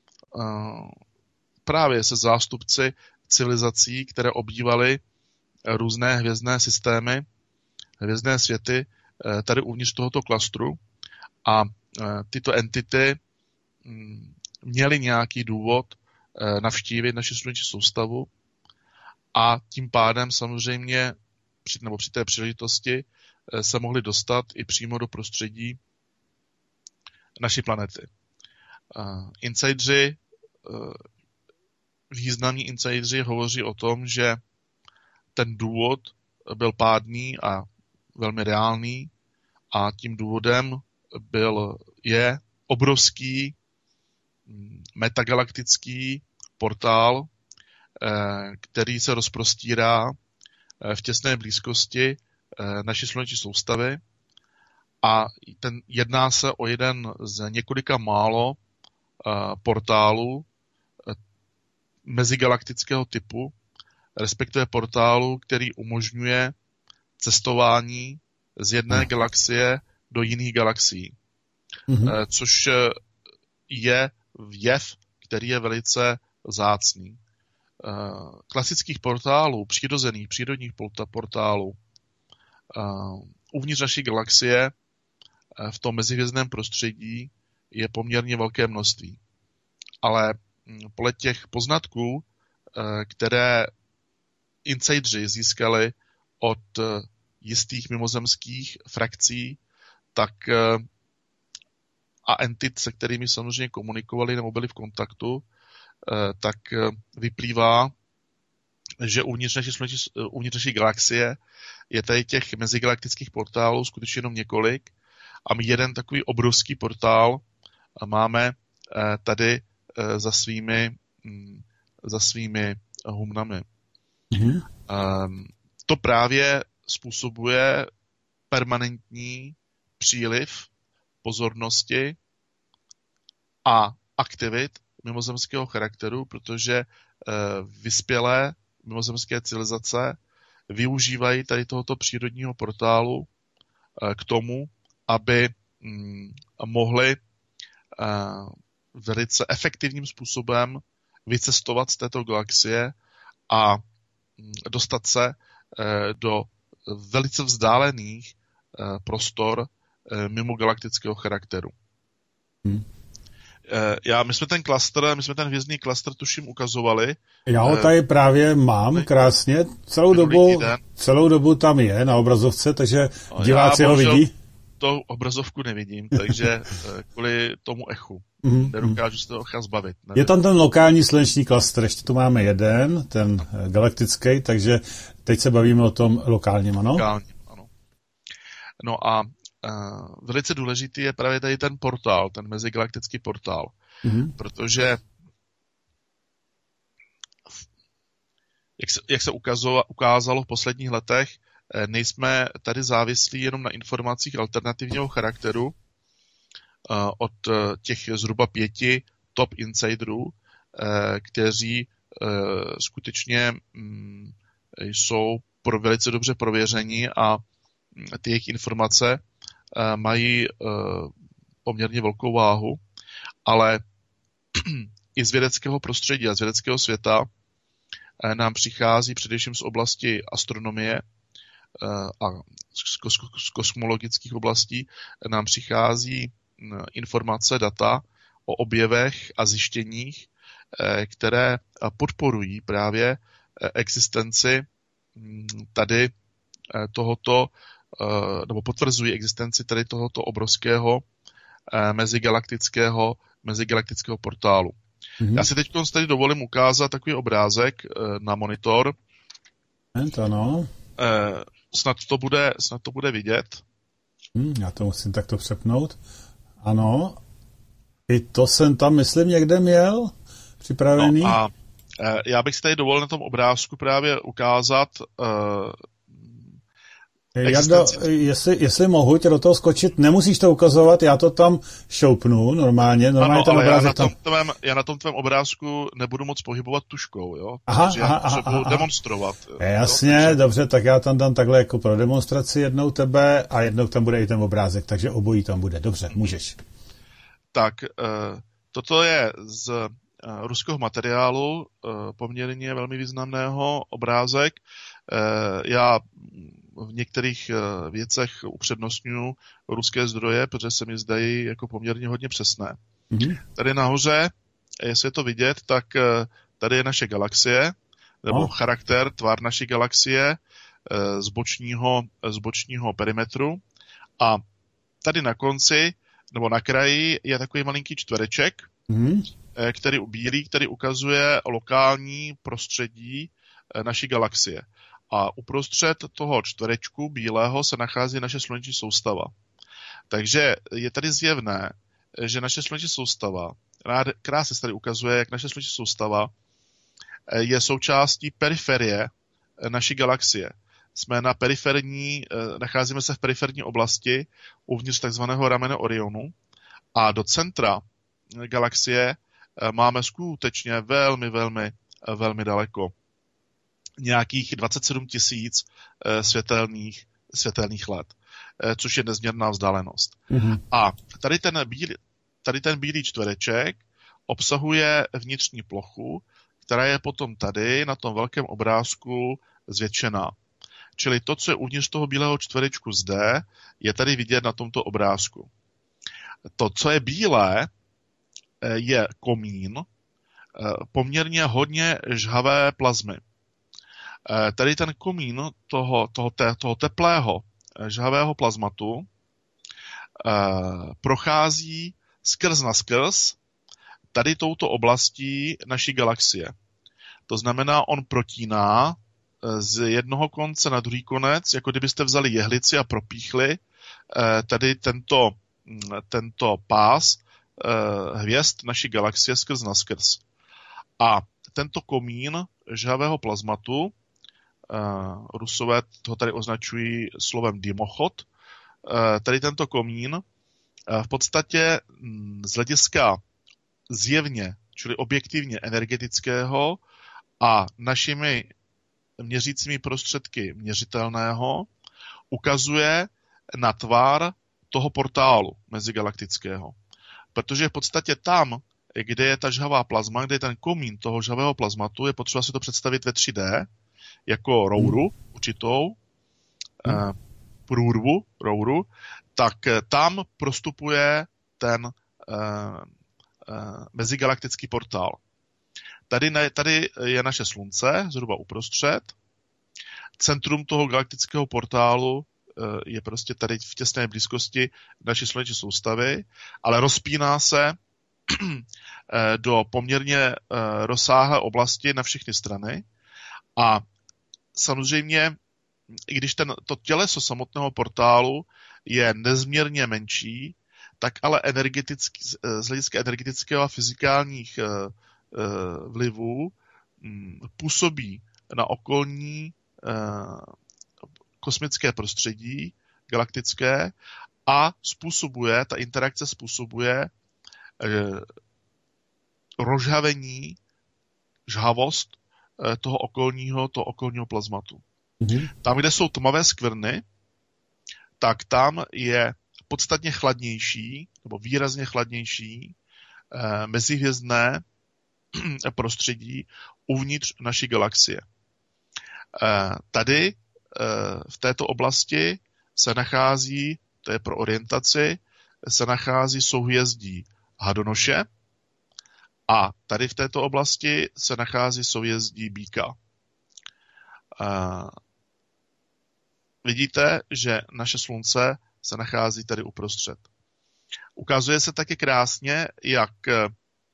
právě se zástupci civilizací, které obývaly různé hvězdné systémy, hvězdné světy tady uvnitř tohoto klastru a tyto entity měly nějaký důvod navštívit naši sluneční soustavu a tím pádem samozřejmě při, nebo při té příležitosti se mohli dostat i přímo do prostředí naší planety. Insidři významní insidři hovoří o tom, že ten důvod byl pádný a velmi reálný a tím důvodem byl, je obrovský metagalaktický portál, který se rozprostírá v těsné blízkosti naší sluneční soustavy a ten, jedná se o jeden z několika málo portálů mezigalaktického typu, respektive portálu, který umožňuje cestování z jedné hmm. galaxie do jiných galaxií. Hmm. Což je jev, který je velice vzácný. Klasických portálů, přirozených, přírodních portálů uvnitř naší galaxie v tom mezihvězdném prostředí je poměrně velké množství. Ale podle těch poznatků, které insidři získali od jistých mimozemských frakcí, tak a entit, se kterými samozřejmě komunikovali nebo byli v kontaktu, tak vyplývá, že uvnitř naší, uvnitř naší galaxie je tady těch mezigalaktických portálů skutečně jenom několik a my jeden takový obrovský portál máme tady za svými, za svými humnami. Mm-hmm. To právě způsobuje permanentní příliv pozornosti a aktivit mimozemského charakteru, protože vyspělé mimozemské civilizace využívají tady tohoto přírodního portálu k tomu, aby mohli velice efektivním způsobem vycestovat z této galaxie a dostat se do velice vzdálených prostor mimo galaktického charakteru. Hmm. Já, my jsme ten klaster, my jsme ten hvězdný klaster tuším ukazovali. Já ho tady právě mám krásně. Celou dobu, celou dobu tam je na obrazovce, takže diváci ho vidí. To obrazovku nevidím, takže kvůli tomu echu. Mm-hmm. Nedokážu se toho echa zbavit. Nevím. Je tam ten lokální sluneční klaster, ještě tu máme jeden, ten galaktický, takže teď se bavíme o tom lokálním, ano? Lokálním, ano. No a uh, velice důležitý je právě tady ten portál, ten mezigalaktický portál, mm-hmm. protože jak se, jak se ukázalo, ukázalo v posledních letech, nejsme tady závislí jenom na informacích alternativního charakteru od těch zhruba pěti top insiderů, kteří skutečně jsou velice dobře prověření a ty jejich informace mají poměrně velkou váhu, ale i z vědeckého prostředí a z vědeckého světa nám přichází především z oblasti astronomie a z kosmologických oblastí nám přichází informace, data o objevech a zjištěních, které podporují právě existenci tady tohoto, nebo potvrzují existenci tady tohoto obrovského mezigalaktického, mezigalaktického portálu. Mm-hmm. Já si teď tady dovolím ukázat takový obrázek na monitor. Ano. Snad to bude, snad to bude vidět. Hmm, já to musím takto přepnout. Ano. I to jsem tam, myslím, někde měl připravený. No a e, já bych si tady dovolil na tom obrázku právě ukázat e, Jardo, jestli, jestli mohu tě do toho skočit, nemusíš to ukazovat, já to tam šoupnu normálně. normálně ano, ale já na, tam... tom tvém, já na tom tvém obrázku nebudu moc pohybovat tuškou, jo? Aha, protože aha, já aha, budu aha. demonstrovat. Jo? Jasně, jo, takže... dobře, tak já tam dám takhle jako pro demonstraci jednou tebe a jednou tam bude i ten obrázek, takže obojí tam bude. Dobře, můžeš. Tak, uh, toto je z uh, ruského materiálu, uh, poměrně velmi významného obrázek. Uh, já v některých uh, věcech upřednostňuji ruské zdroje, protože se mi zdají jako poměrně hodně přesné. Mm-hmm. Tady nahoře, jestli je to vidět, tak uh, tady je naše galaxie, nebo oh. charakter, tvar naší galaxie uh, z bočního, z bočního perimetru. A tady na konci nebo na kraji je takový malinký čtvereček, mm. který bílý, který ukazuje lokální prostředí naší galaxie. A uprostřed toho čtverečku bílého se nachází naše sluneční soustava. Takže je tady zjevné, že naše sluneční soustava, krásně se tady ukazuje, jak naše sluneční soustava je součástí periferie naší galaxie. Jsme na periferní, nacházíme se v periferní oblasti uvnitř takzvaného ramene Orionu a do centra galaxie máme skutečně velmi, velmi, velmi daleko. Nějakých dvacet sedm tisíc světelných, světelných let, což je nezměrná vzdálenost. Mm-hmm. A tady ten, bílý, tady ten bílý čtvereček obsahuje vnitřní plochu, která je potom tady na tom velkém obrázku zvětšená. Čili to, co je uvnitř toho bílého čtverečku zde, je tady vidět na tomto obrázku. To, co je bílé, je komín, poměrně hodně žhavé plazmy. Tady ten komín toho, toho, te, toho teplého žhavého plazmatu prochází skrz na skrz tady touto oblastí naší galaxie. To znamená, on protíná z jednoho konce na druhý konec, jako kdybyste vzali jehlici a propíchli tady tento, tento pás hvězd naší galaxie skrz na skrz. A tento komín žhavého plazmatu, Rusové ho tady označují slovem dymochod, tady tento komín v podstatě z hlediska zjevně, čili objektivně energetického a našimi měřícími prostředky měřitelného, ukazuje na tvar toho portálu mezigalaktického. Protože v podstatě tam, kde je ta žhavá plazma, kde je ten komín toho žhavého plazmatu, je potřeba si to představit ve tři dé, jako rouru určitou, hmm. eh, průrvu, rouru, tak tam prostupuje ten eh, eh, mezigalaktický portál. Tady, ne, tady je naše slunce, zhruba uprostřed. Centrum toho galaktického portálu eh, je prostě tady v těsné blízkosti naší sluneční soustavy, ale rozpíná se eh, do poměrně eh, rozsáhlé oblasti na všechny strany a samozřejmě, i když ten, to těleso samotného portálu je nezměrně menší, tak ale energetický, z hlediska energetického a fyzikálních uh, uh, vlivů um, působí na okolní uh, kosmické prostředí galaktické a způsobuje, ta interakce způsobuje uh, rozžhavení, žhavost toho okolního, toho okolního plazmatu. Mm-hmm. Tam, kde jsou tmavé skvrny, tak tam je podstatně chladnější, nebo výrazně chladnější eh, mezihvězdné prostředí uvnitř naší galaxie. Eh, tady eh, v této oblasti se nachází, to je pro orientaci, se nachází souhvězdí Hadonoše, a tady v této oblasti se nachází souhvězdí Býka. Uh, vidíte, že naše slunce se nachází tady uprostřed. Ukazuje se taky krásně, jak uh,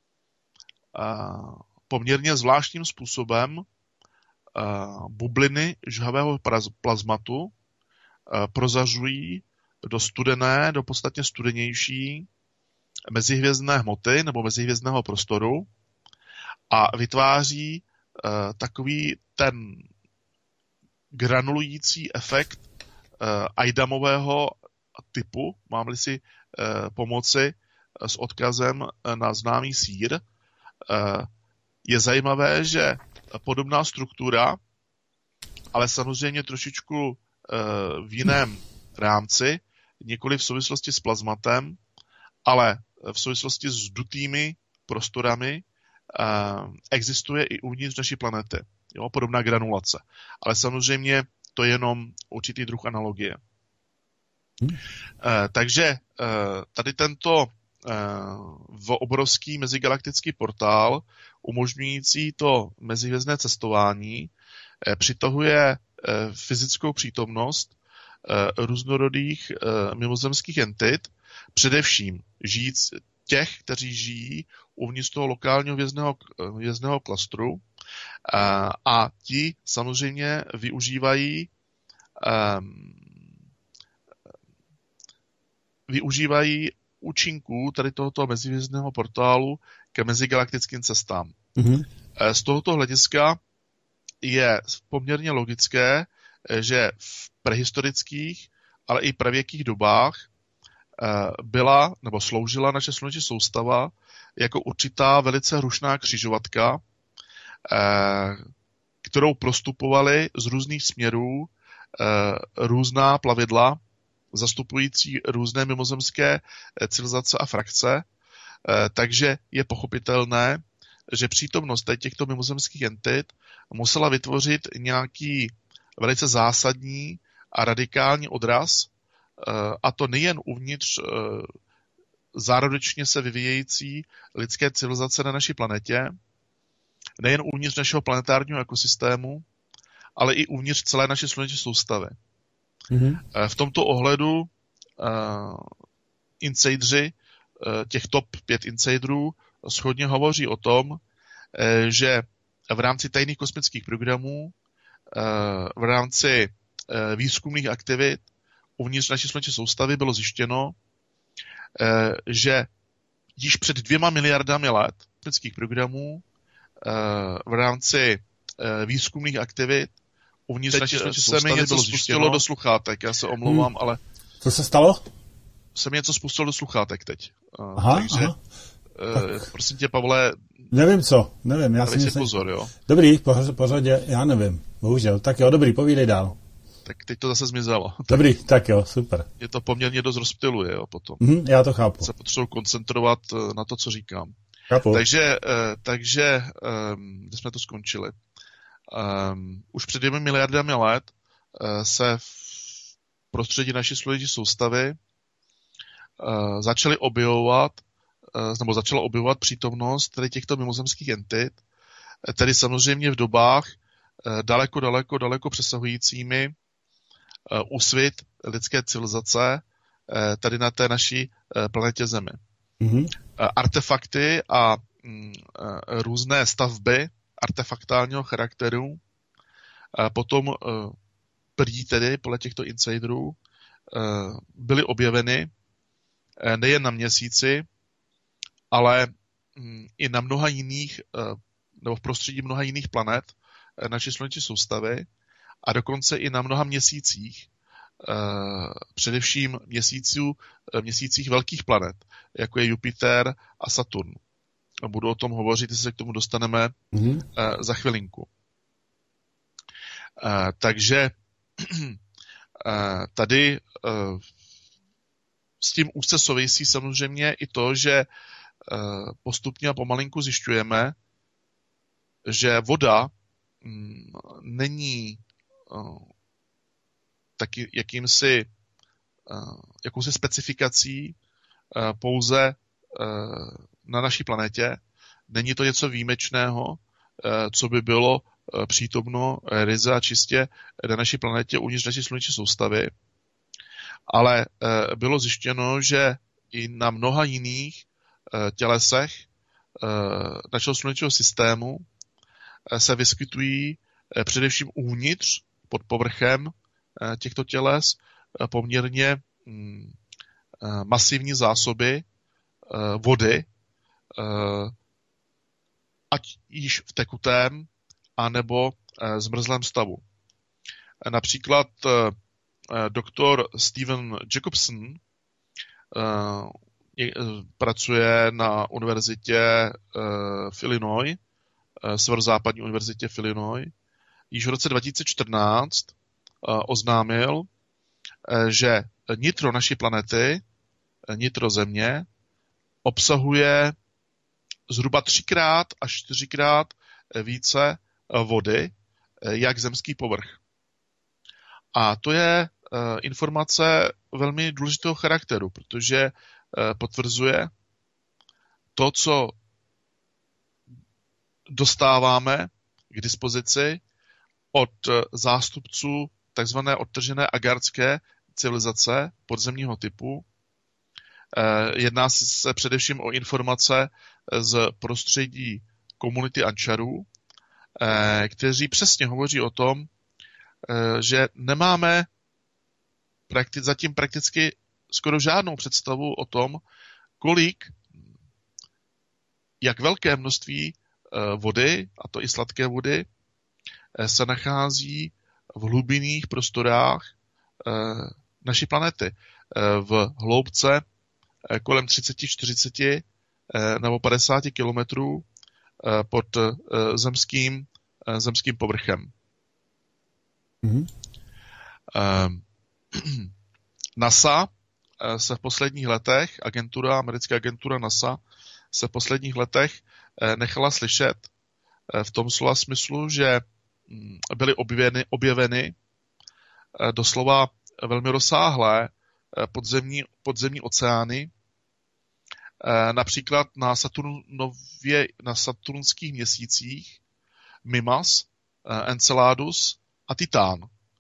poměrně zvláštním způsobem uh, bubliny žhavého plazmatu uh, prozařují do studené, do podstatně studenější mezihvězdné hmoty nebo mezihvězdného prostoru a vytváří uh, takový ten granulující efekt uh, ajdamového typu, mám-li si uh, pomoci uh, s odkazem uh, na známý sýr. Uh, je zajímavé, že podobná struktura, ale samozřejmě trošičku uh, v jiném rámci, nikoli v souvislosti s plazmatem, ale v souvislosti s dutými prostorami uh, existuje i uvnitř naší planety. Jo, podobná granulace. Ale samozřejmě to je jenom určitý druh analogie. Hmm. Uh, takže uh, tady tento uh, obrovský mezigalaktický portál umožňující to mezihvězdné cestování uh, přitahuje uh, fyzickou přítomnost uh, různorodých uh, mimozemských entit, především žijíc, těch, kteří žijí uvnitř toho lokálního vězného, vězného klastru a ti samozřejmě využívají um, využívají účinků tady tohoto mezivězného portálu ke mezigalaktickým cestám. Mm-hmm. Z tohoto hlediska je poměrně logické, že v prehistorických, ale i pravěkých dobách byla nebo sloužila naše sluneční soustava jako určitá velice hrušná křižovatka, kterou prostupovaly z různých směrů různá plavidla zastupující různé mimozemské civilizace a frakce, takže je pochopitelné, že přítomnost těchto mimozemských entit musela vytvořit nějaký velice zásadní a radikální odraz, a to nejen uvnitř zárodečně se vyvíjející lidské civilizace na naší planetě, nejen uvnitř našeho planetárního ekosystému, ale i uvnitř celé naší sluneční soustavy. Mm-hmm. V tomto ohledu uh, insidři, uh, těch top pět insiderů, shodně hovoří o tom, uh, že v rámci tajných kosmických programů, uh, v rámci uh, výzkumných aktivit uvnitř naší sluneční soustavy bylo zjištěno, uh, že již před dvěma miliardami let kosmických programů uh, v rámci uh, výzkumných aktivit uvnitř naší sluneční soustavy něco bylo spustilo do sluchátek. Já se omlouvám, hmm. ale... Co se stalo? Se mi něco spustilo do sluchátek teď. Aha, Takže, aha. Uh, tak. Prosím tě, Pavle... Nevím co, nevím. Já si myslím... pozor, jo. Dobrý, pořadě, já nevím. Bohužel. Tak jo, dobrý, povídej dál. Tak teď to zase zmizelo. Dobrý, tak jo, super. Je to poměrně dost rozptyluje, jo, potom. Mhm, já to chápu. Se potřebuji koncentrovat na to, co říkám. Chápu. Takže, uh, takže um, kde jsme to skončili? Um, už před dvěmi miliardami let uh, se v prostředí naší sluneční soustavy uh, začaly objevovat, uh, nebo začala objevovat přítomnost tady těchto mimozemských entit, tedy samozřejmě v dobách uh, daleko, daleko, daleko přesahujícími uh, úsvit lidské civilizace uh, tady na té naší uh, planetě Zemi. Mm-hmm. Uh, artefakty a um, uh, různé stavby artefaktálního charakteru, potom prý tedy podle těchto insiderů byly objeveny nejen na Měsíci, ale i na mnoha jiných, nebo v prostředí mnoha jiných planet naší sluneční soustavy a dokonce i na mnoha měsících, především měsíců, měsících velkých planet, jako je Jupiter a Saturn. Budu o tom hovořit, jestli se k tomu dostaneme mm-hmm. uh, za chvilinku. Uh, takže uh, tady uh, s tím úzce souvisí samozřejmě i to, že uh, postupně a pomalinku zjišťujeme, že voda um, není uh, taky jakýmsi uh, jakousi specifikací uh, pouze uh, na naší planetě. Není to něco výjimečného, co by bylo přítomno ryze a čistě na naší planetě uvnitř naší sluneční soustavy, ale bylo zjištěno, že i na mnoha jiných tělesech našeho slunečního systému se vyskytují především uvnitř, pod povrchem těchto těles poměrně masivní zásoby vody, ať již v tekutém, anebo zmrzlém stavu. Například doktor Stephen Jacobson pracuje na univerzitě v Illinois, severozápadní univerzitě v Illinois. Již v roce dva tisíce čtrnáct oznámil, že nitro naší planety, nitro Země, obsahuje zhruba třikrát až čtyřikrát více vody, jak zemský povrch. A to je informace velmi důležitého charakteru, protože potvrzuje to, co dostáváme k dispozici od zástupců takzvané odtržené agardské civilizace podzemního typu, Jedná se především o informace z prostředí komunity Ančarů, kteří přesně hovoří o tom, že nemáme prakti- zatím prakticky skoro žádnou představu o tom, kolik, jak velké množství vody, a to i sladké vody, se nachází v hlubinných prostorách naší planety. V hloubce kolem třicet čtyřicet nebo padesát kilometrů pod zemským, zemským povrchem. Mm-hmm. NASA se v posledních letech, agentura, americká agentura NASA, se v posledních letech nechala slyšet v tom slova smyslu, že byly objeveny, objeveny doslova velmi rozsáhlé podzemní, podzemní oceány, například na, Saturnově, na saturnských měsících Mimas, Enceladus a Titán.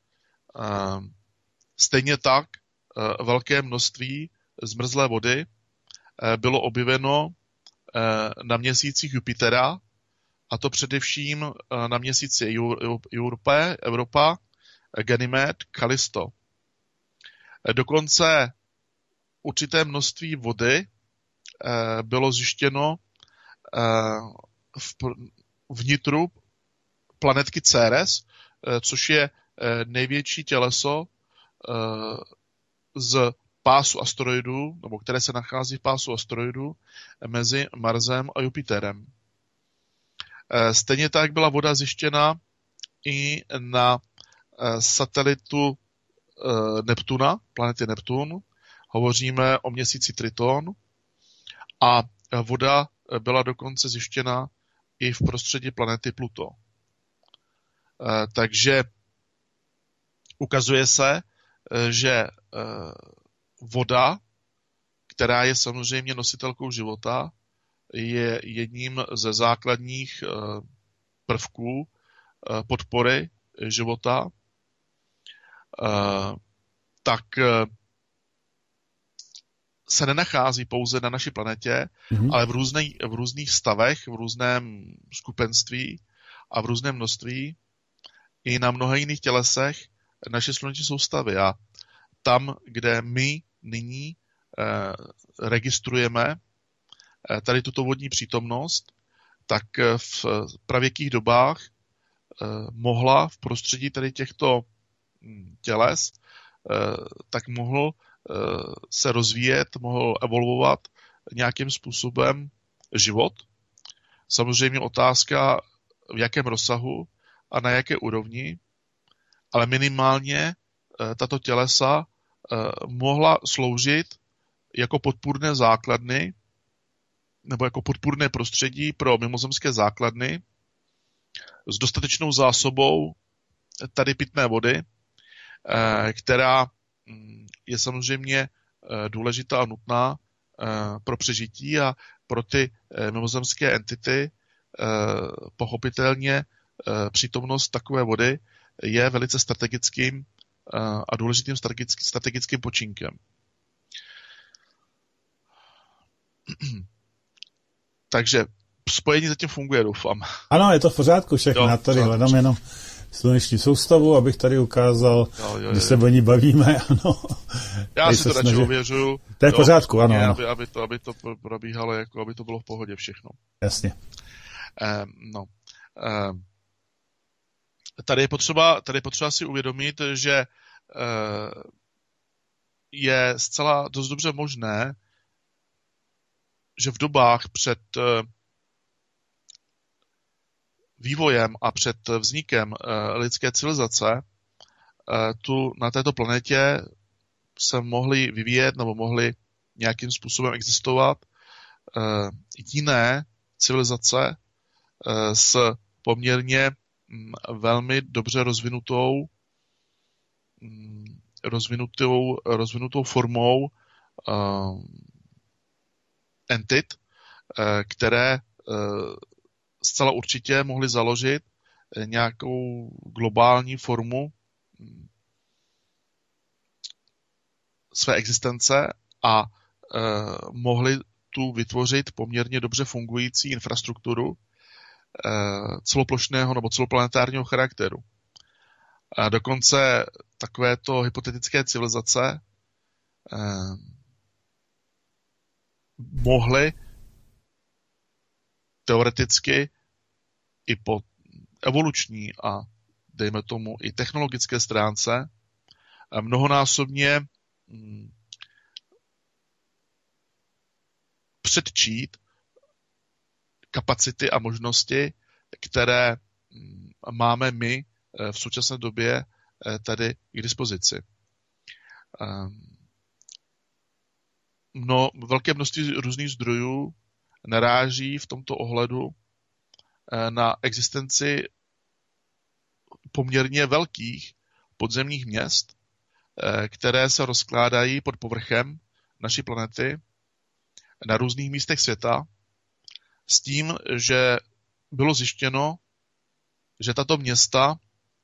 Stejně tak velké množství zmrzlé vody bylo objeveno na měsících Jupitera, a to především na měsíci Europa, Europa, Ganymed, Callisto. Dokonce určité množství vody bylo zjištěno v vnitru planetky Ceres, což je největší těleso z pásu asteroidů, nebo které se nachází v pásu asteroidů mezi Marsem a Jupiterem. Stejně tak byla voda zjištěna i na satelitu Neptuna, planety Neptun. Hovoříme o měsíci Triton. A voda byla dokonce zjištěna i v prostředí planety Pluto. Takže ukazuje se, že voda, která je samozřejmě nositelkou života, je jedním ze základních prvků podpory života, tak se nenachází pouze na naší planetě, mm-hmm. ale v, různej, v různých stavech, v různém skupenství a v různém množství i na mnoha jiných tělesech naše sluneční soustavy. A tam, kde my nyní eh, registrujeme eh, tady tuto vodní přítomnost, tak v pravěkých dobách eh, mohla v prostředí tady těchto hm, těles, eh, tak mohl eh, se rozvíjet, mohl evolvovat nějakým způsobem život. Samozřejmě otázka, v jakém rozsahu a na jaké úrovni, ale minimálně eh, tato tělesa eh, mohla sloužit jako podpůrné základny nebo jako podpůrné prostředí pro mimozemské základny s dostatečnou zásobou tady pitné vody, eh, která je samozřejmě důležitá a nutná eh, pro přežití a pro ty eh, mimozemské entity eh, pochopitelně eh, přítomnost takové vody je velice strategickým a důležitým strategickým, strategickým počínkem. Takže spojení zatím funguje, doufám. Ano, je to v pořádku všechno. Já tady hledám jenom sluneční soustavu, abych tady ukázal, jo, jo, když se o ní bavíme. Ano. Já si to radši ověřuju. To je v pořádku, ano. ano. Aby, aby, to, aby to probíhalo, jako aby to bylo v pohodě všechno. Jasně. Eh, no. Eh, Tady je potřeba, tady je potřeba si uvědomit, že je zcela dost dobře možné, že v dobách před vývojem a před vznikem lidské civilizace tu na této planetě se mohly vyvíjet nebo mohly nějakým způsobem existovat jiné civilizace s poměrně velmi dobře rozvinutou rozvinutou, rozvinutou formou uh, entit, uh, které uh, zcela určitě mohly založit nějakou globální formu um, své existence a uh, mohli tu vytvořit poměrně dobře fungující infrastrukturu celoplošného nebo celoplanetárního charakteru. A dokonce takovéto hypotetické civilizace mohly teoreticky i po evoluční a dejme tomu i technologické stránce mnohonásobně předčít kapacity a možnosti, které máme my v současné době tady k dispozici. No, velké množství různých zdrojů naráží v tomto ohledu na existenci poměrně velkých podzemních měst, které se rozkládají pod povrchem naší planety na různých místech světa, s tím, že bylo zjištěno, že tato města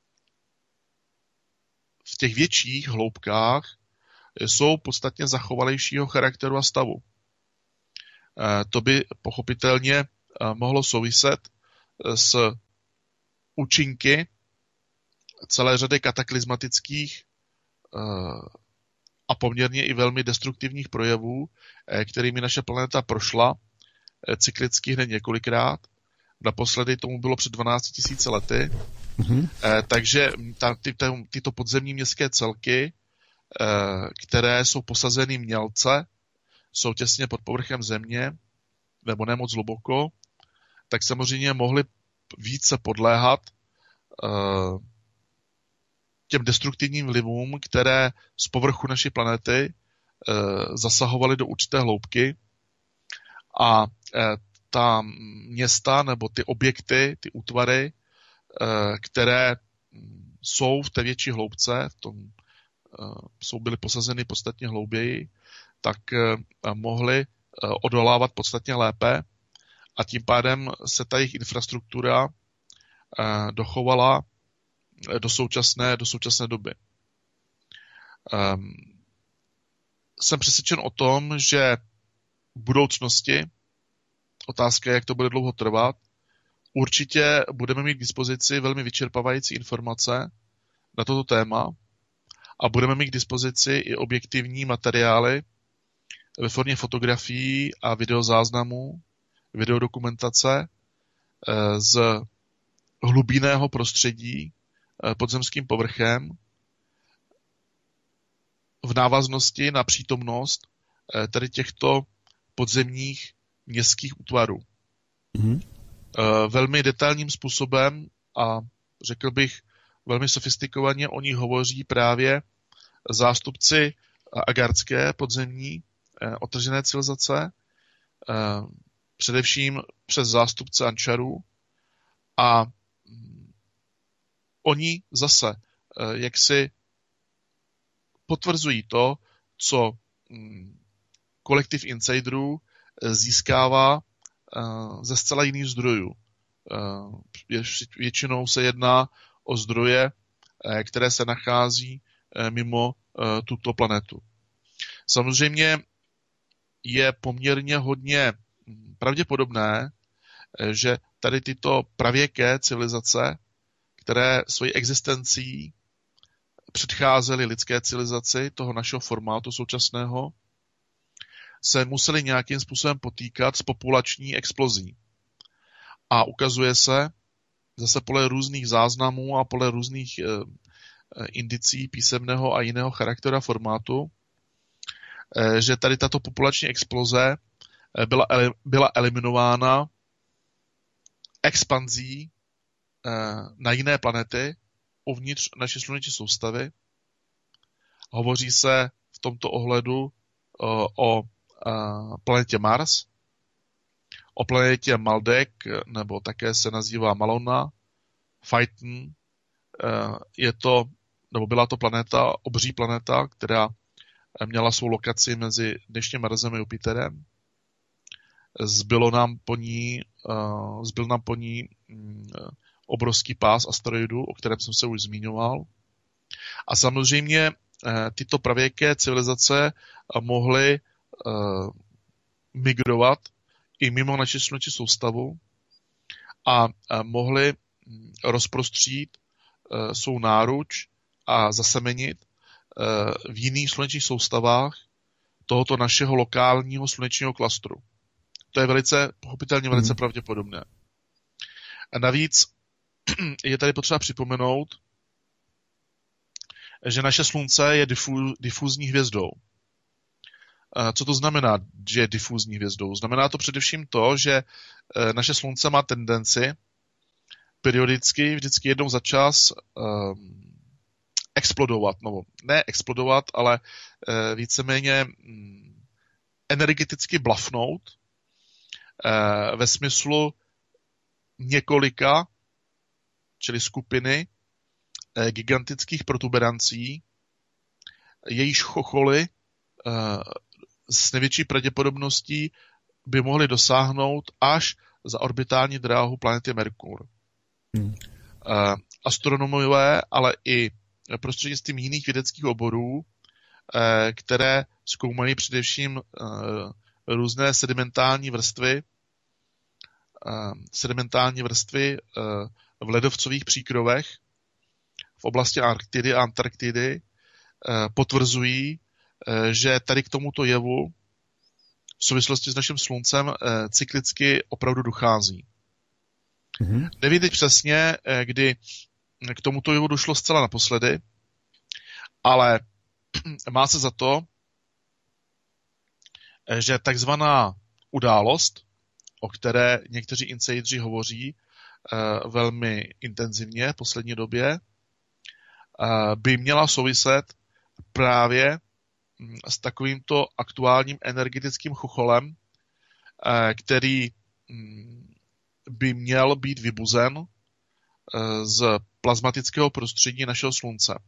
v těch větších hloubkách jsou podstatně zachovalejšího charakteru a stavu. To by pochopitelně mohlo souviset s účinky celé řady kataklizmatických a poměrně i velmi destruktivních projevů, kterými naše planeta prošla cyklicky hned několikrát. Naposledy tomu bylo před dvanácti tisíci lety. Mm-hmm. Takže ta, ty, tyto podzemní městské celky, které jsou posazeny mělce, jsou těsně pod povrchem země, nebo ne moc hluboko, tak samozřejmě mohly více podléhat těm destruktivním vlivům, které z povrchu naší planety zasahovaly do určité hloubky a ta města nebo ty objekty, ty útvary, které jsou v té větší hloubce, v tom, jsou byly posazeny podstatně hlouběji, tak mohly odolávat podstatně lépe a tím pádem se ta jejich infrastruktura dochovala do současné, do současné doby. Jsem přesvědčen o tom, že v budoucnosti, otázka je, jak to bude dlouho trvat, určitě budeme mít k dispozici velmi vyčerpávající informace na toto téma a budeme mít k dispozici i objektivní materiály ve formě fotografií a videozáznamů, videodokumentace z hlubinného prostředí podzemským povrchem v návaznosti na přítomnost tady těchto podzemních městských útvarů. Mm-hmm. Velmi detailním způsobem a řekl bych velmi sofistikovaně o nich hovoří právě zástupci agardské podzemní otržené civilizace, především přes zástupce Ančarů a oni zase jaksi potvrzují to, co kolektiv insiderů získává ze zcela jiných zdrojů. Většinou se jedná o zdroje, které se nachází mimo tuto planetu. Samozřejmě je poměrně hodně pravděpodobné, že tady tyto pravěké civilizace, které svojí existencí předcházely lidské civilizaci toho našeho formátu současného, se museli nějakým způsobem potýkat s populační explozí. A ukazuje se, zase podle různých záznamů a podle různých e, indicí písemného a jiného charakteru a formátu, e, že tady tato populační exploze byla, byla eliminována expanzí e, na jiné planety uvnitř naší sluneční soustavy. Hovoří se v tomto ohledu o planetě Mars, o planetě Maldek, nebo také se nazývá Malona, Phaeton. Je to, nebo byla to planeta, obří planeta, která měla svou lokaci mezi dnešním Marsem a Jupiterem. Zbylo nám po ní, zbyl nám po ní obrovský pás asteroidů, o kterém jsem se už zmiňoval. A samozřejmě tyto pravěké civilizace mohly uh, migrovat i mimo naši sluneční soustavu a uh, mohli rozprostřít uh, svou náruč a zasemenit uh, v jiných slunečních soustavách tohoto našeho lokálního slunečního klastru. To je velice, pochopitelně velice hmm. pravděpodobné. A navíc je tady potřeba připomenout, že naše slunce je difu, difúzní hvězdou. Co to znamená, že je difúzní hvězdou? Znamená to především to, že naše slunce má tendenci periodicky, vždycky jednou za čas um, explodovat. No, ne explodovat, ale uh, víceméně um, energeticky blafnout uh, ve smyslu několika, čili skupiny uh, gigantických protuberancí, jejíž chocholy uh, s největší pravděpodobností by mohly dosáhnout až za orbitální dráhu planety Merkur. Hmm. Uh, astronomové, ale i prostřednictvím jiných vědeckých oborů, uh, které zkoumají především uh, různé sedimentální vrstvy, uh, sedimentální vrstvy uh, v ledovcových příkrovech v oblasti Arktidy a Antarktidy, uh, potvrzují, uh, že tady k tomuto jevu v souvislosti s naším sluncem uh, cyklicky opravdu dochází. Mm-hmm. Nevím teď přesně, kdy k tomuto jevu došlo zcela naposledy, ale má se za to, že takzvaná událost, o které někteří insidři hovoří uh, velmi intenzivně v poslední době, uh, by měla souviset právě s takovýmto aktuálním energetickým chocholem, uh, který um, by měl být vybuzen z plazmatického prostředí našeho slunce.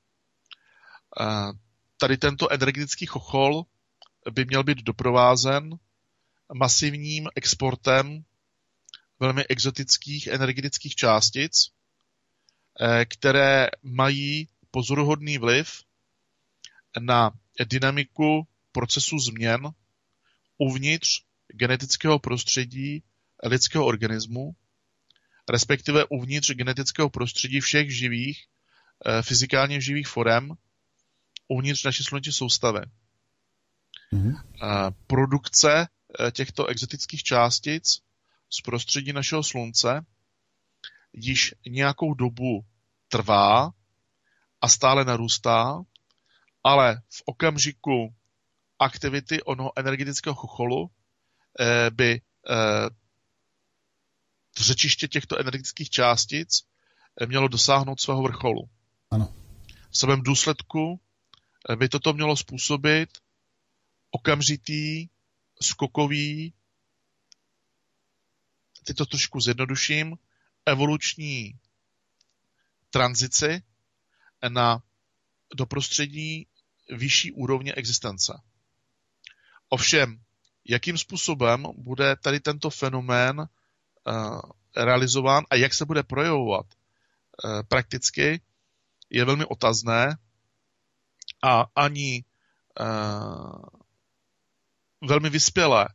Tady tento energetický chochol by měl být doprovázen masivním exportem velmi exotických energetických částic, které mají pozoruhodný vliv na dynamiku procesu změn uvnitř genetického prostředí lidského organismu, respektive uvnitř genetického prostředí všech živých, fyzikálně živých forem, uvnitř naší sluneční soustavy. Mm-hmm. Produkce těchto exotických částic z prostředí našeho slunce již nějakou dobu trvá a stále narůstá, ale v okamžiku aktivity onoho energetického chocholu by řečiště těchto energetických částic mělo dosáhnout svého vrcholu. Ano. V svém důsledku by toto mělo způsobit okamžitý, skokový, teď to trošku zjednoduším, evoluční tranzici na, do prostředí vyšší úrovně existence. Ovšem, jakým způsobem bude tady tento fenomén realizován a jak se bude projevovat prakticky, je velmi otazné a ani velmi vyspělé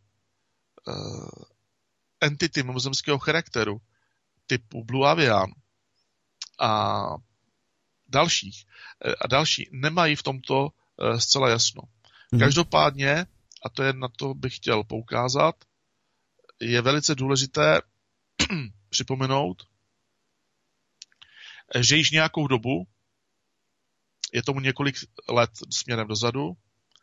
entity mimozemského charakteru typu Blue Avian a dalších a další nemají v tomto zcela jasno. Hmm. Každopádně, a to je na to bych chtěl poukázat, je velice důležité připomenout, že již nějakou dobu, je tomu několik let směrem dozadu,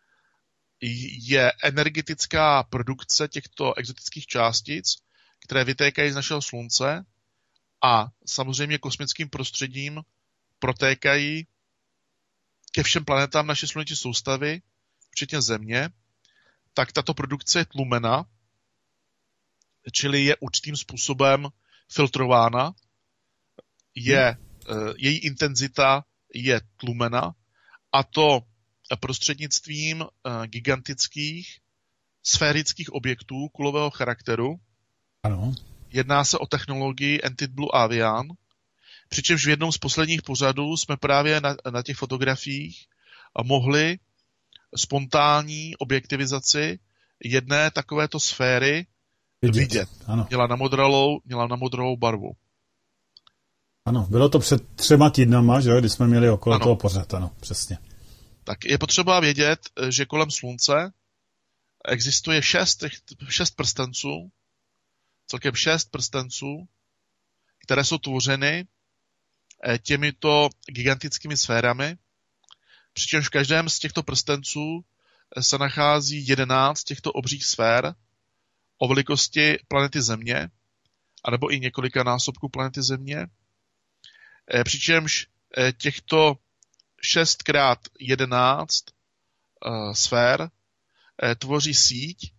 je energetická produkce těchto exotických částic, které vytékají z našeho slunce a samozřejmě kosmickým prostředím protékají ke všem planetám naší sluneční soustavy, včetně Země, tak tato produkce je tlumena, čili je určitým způsobem filtrována, je, její intenzita je tlumena, a to prostřednictvím gigantických sférických objektů kulového charakteru. Ano. Jedná se o technologii Entity Blue Avian, přičemž v jednom z posledních pořadů jsme právě na, na těch fotografiích mohli spontánní objektivizaci jedné takovéto sféry vidět. vidět. Ano. Měla namodralou, měla namodralou barvu. Ano, bylo to před třema týdnama, že jo, kdy jsme měli okolo ano. toho pořad, ano, přesně. Tak je potřeba vědět, že kolem Slunce existuje šest, šest prstenců, celkem šest prstenců, které jsou tvořeny těmito gigantickými sférami, přičemž v každém z těchto prstenců se nachází jedenáct těchto obřích sfér o velikosti planety Země, anebo i několika násobků planety Země, přičemž těchto šest krát jedenáct sfér tvoří síť,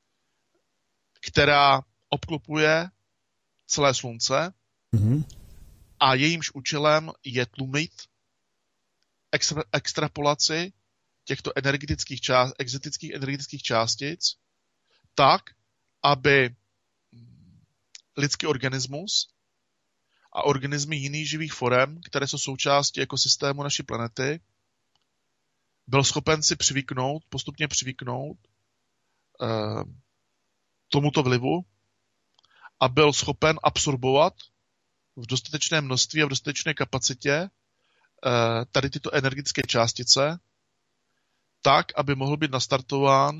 která obklopuje celé Slunce mm-hmm. a jejímž účelem je tlumit extra, extrapolaci těchto energetických, část, exotických energetických částic tak, aby lidský organismus a organismy jiných živých forem, které jsou součástí ekosystému naší planety, byl schopen si přivyknout, postupně přivyknout eh, tomuto vlivu a byl schopen absorbovat v dostatečné množství a v dostatečné kapacitě eh, tady tyto energetické částice tak, aby mohl být nastartován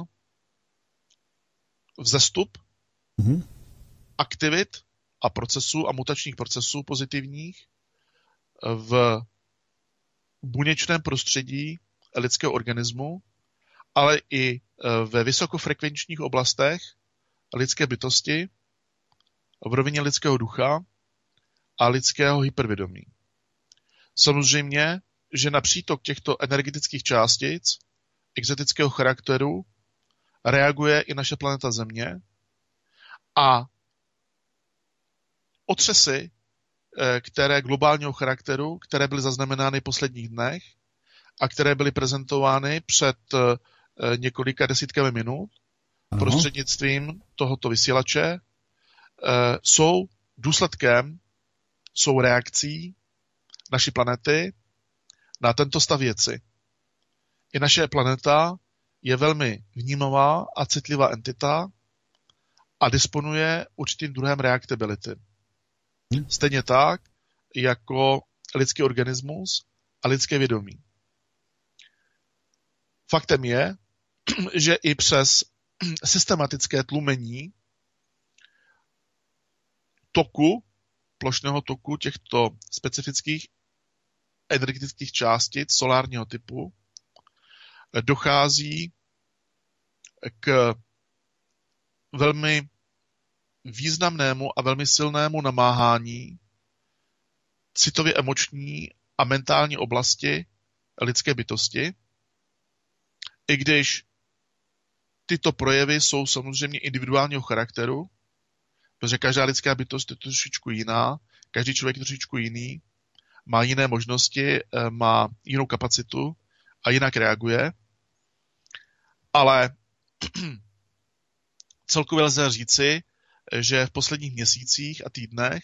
vzestup mm-hmm. aktivit a procesů a mutačních procesů pozitivních v buněčném prostředí lidského organismu, ale i ve vysokofrekvenčních oblastech lidské bytosti, v rovině lidského ducha a lidského hypervědomí. Samozřejmě, že na přítok těchto energetických částic exotického charakteru reaguje i naše planeta Země a otřesy, které globálního charakteru, které byly zaznamenány v posledních dnech a které byly prezentovány před několika desítkami minut Aha. prostřednictvím tohoto vysílače, jsou důsledkem, jsou reakcí naší planety na tento stav věci. I naše planeta je velmi vnímavá a citlivá entita a disponuje určitým druhem reaktability. Hmm. Stejně tak, jako lidský organismus a lidské vědomí. Faktem je, že i přes systematické tlumení toku, plošného toku těchto specifických energetických částic solárního typu dochází k velmi významnému a velmi silnému namáhání citově emoční a mentální oblasti lidské bytosti, i když tyto projevy jsou samozřejmě individuálního charakteru, protože každá lidská bytost je trošičku jiná, každý člověk je trošičku jiný, má jiné možnosti, má jinou kapacitu a jinak reaguje, ale celkově lze říci, že v posledních měsících a týdnech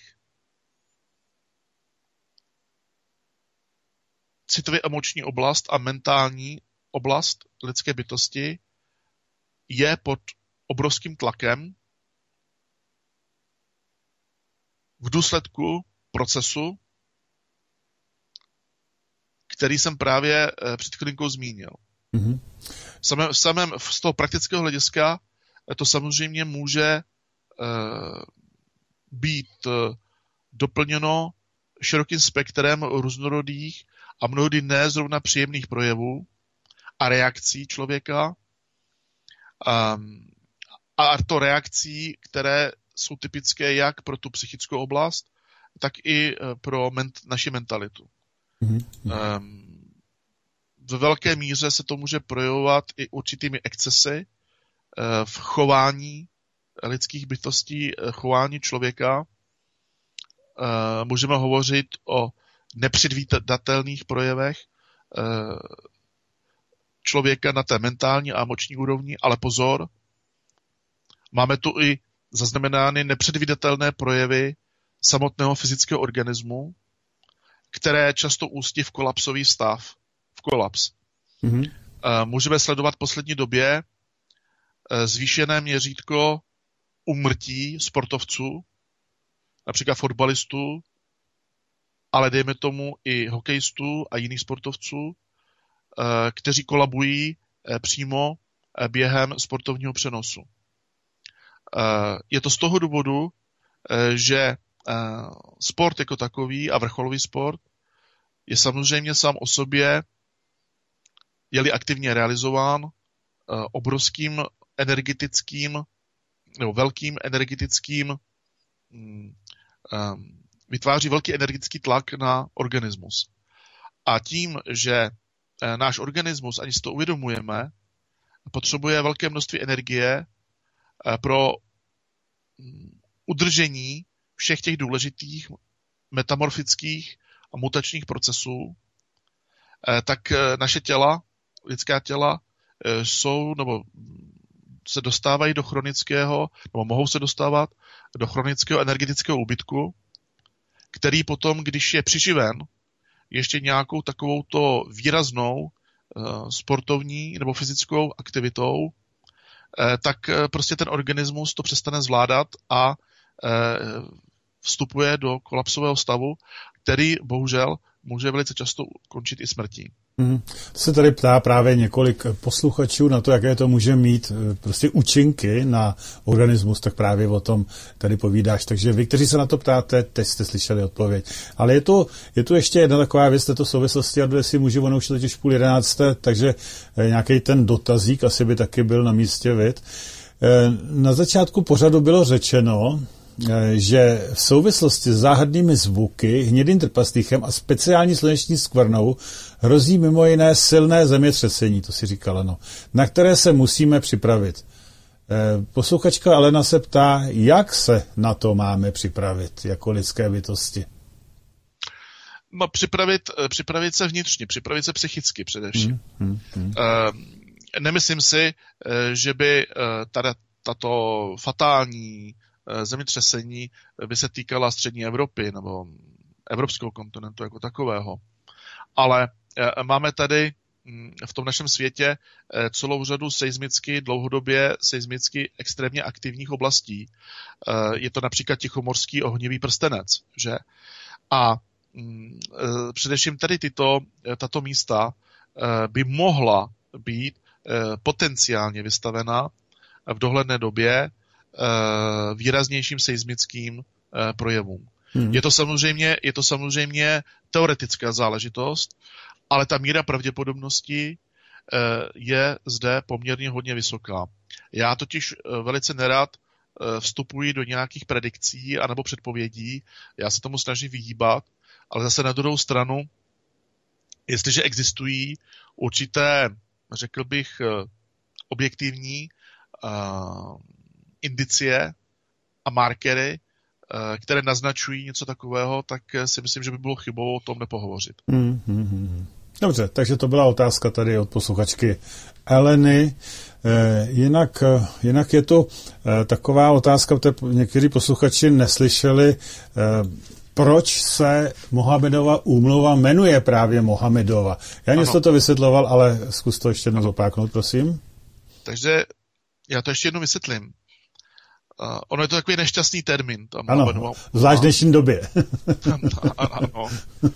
citově emoční oblast a mentální oblast lidské bytosti je pod obrovským tlakem v důsledku procesu, který jsem právě před chvílinkou zmínil. Mm-hmm. Samém, samém z toho praktického hlediska to samozřejmě může uh, být uh, doplněno širokým spektrem různorodých a mnohdy ne zrovna příjemných projevů a reakcí člověka. Um, a to reakcí, které jsou typické jak pro tu psychickou oblast, tak i pro ment, naši mentalitu. Mm-hmm. Um, ve velké míře se to může projevovat i určitými excesy uh, v chování lidských bytostí, chování člověka. Uh, můžeme hovořit o nepředvídatelných projevech uh, člověka na té mentální a emoční úrovni, ale pozor, máme tu i zaznamenány nepředvídatelné projevy samotného fyzického organismu, které často ústí v kolapsový stav, v kolaps. Mm-hmm. můžeme sledovat v poslední době zvýšené měřítko úmrtí sportovců, například fotbalistů, ale dejme tomu i hokejistů a jiných sportovců, kteří kolabují přímo během sportovního přenosu. Je to z toho důvodu, že sport jako takový a vrcholový sport je samozřejmě sám o sobě, je-li aktivně realizován, obrovským energetickým nebo velkým energetickým vytváří velký energetický tlak na organismus. A tím, že náš organismus, ani si to uvědomujeme, potřebuje velké množství energie pro udržení všech těch důležitých metamorfických a mutačních procesů, tak naše těla, lidská těla, jsou nebo se dostávají do chronického, nebo mohou se dostávat do chronického energetického úbytku, který potom, když je přiživen ještě nějakou takovouto výraznou uh, sportovní nebo fyzickou aktivitou, uh, tak uh, prostě ten organismus to přestane zvládat a uh, vstupuje do kolapsového stavu, který bohužel může velice často končit i smrtí. Hmm. To se tady ptá právě několik posluchačů na to, jaké to může mít prostě účinky na organismus, tak právě o tom tady povídáš. Takže vy, kteří se na to ptáte, teď jste slyšeli odpověď. Ale je tu, je tu ještě jedna taková věc této souvislosti, a jestli můžu, ono už je totiž půl jedenácté, takže nějaký ten dotazík asi by taky byl na místě, vid. Na začátku pořadu bylo řečeno, že v souvislosti s záhadnými zvuky, hnědým trpaslíchem a speciální sluneční skvrnou hrozí mimo jiné silné zemětřesení, to si říkala, no, na které se musíme připravit. Posluchačka Alena se ptá, jak se na to máme připravit jako lidské bytosti? No, připravit, připravit se vnitřně, připravit se psychicky především. Hmm, hmm, hmm. Uh, nemyslím si, že by tada, tato fatální zemětřesení by se týkala střední Evropy nebo evropského kontinentu jako takového. Ale máme tady v tom našem světě celou řadu seismicky, dlouhodobě seismicky extrémně aktivních oblastí. Je to například Tichomorský ohnivý prstenec, že? A především tady tyto, tato místa by mohla být potenciálně vystavena v dohledné době výraznějším seismickým projevům. Hmm. Je to samozřejmě, je to samozřejmě teoretická záležitost, ale ta míra pravděpodobnosti je zde poměrně hodně vysoká. Já totiž velice nerad vstupuji do nějakých predikcí anebo předpovědí, já se tomu snažím vyhýbat, ale zase na druhou stranu, jestliže existují určité, řekl bych, objektivní uh, indicie a markery, uh, které naznačují něco takového, tak si myslím, že by bylo chybou o tom nepohovořit. Hmm, hmm, hmm. Dobře, takže to byla otázka tady od posluchačky Eleny. Eh, jinak, jinak je to eh, taková otázka, protože někteří posluchači neslyšeli, eh, proč se Mohamedova úmluva jmenuje právě Mohamedova. Já něco to vysvětloval, ale zkus to ještě jednou zopáknout, prosím. Takže já to ještě jednou vysvětlím. Uh, ono je to takový nešťastný termín. Ta ano, zvlášť v dnešní době. Ano. Uh,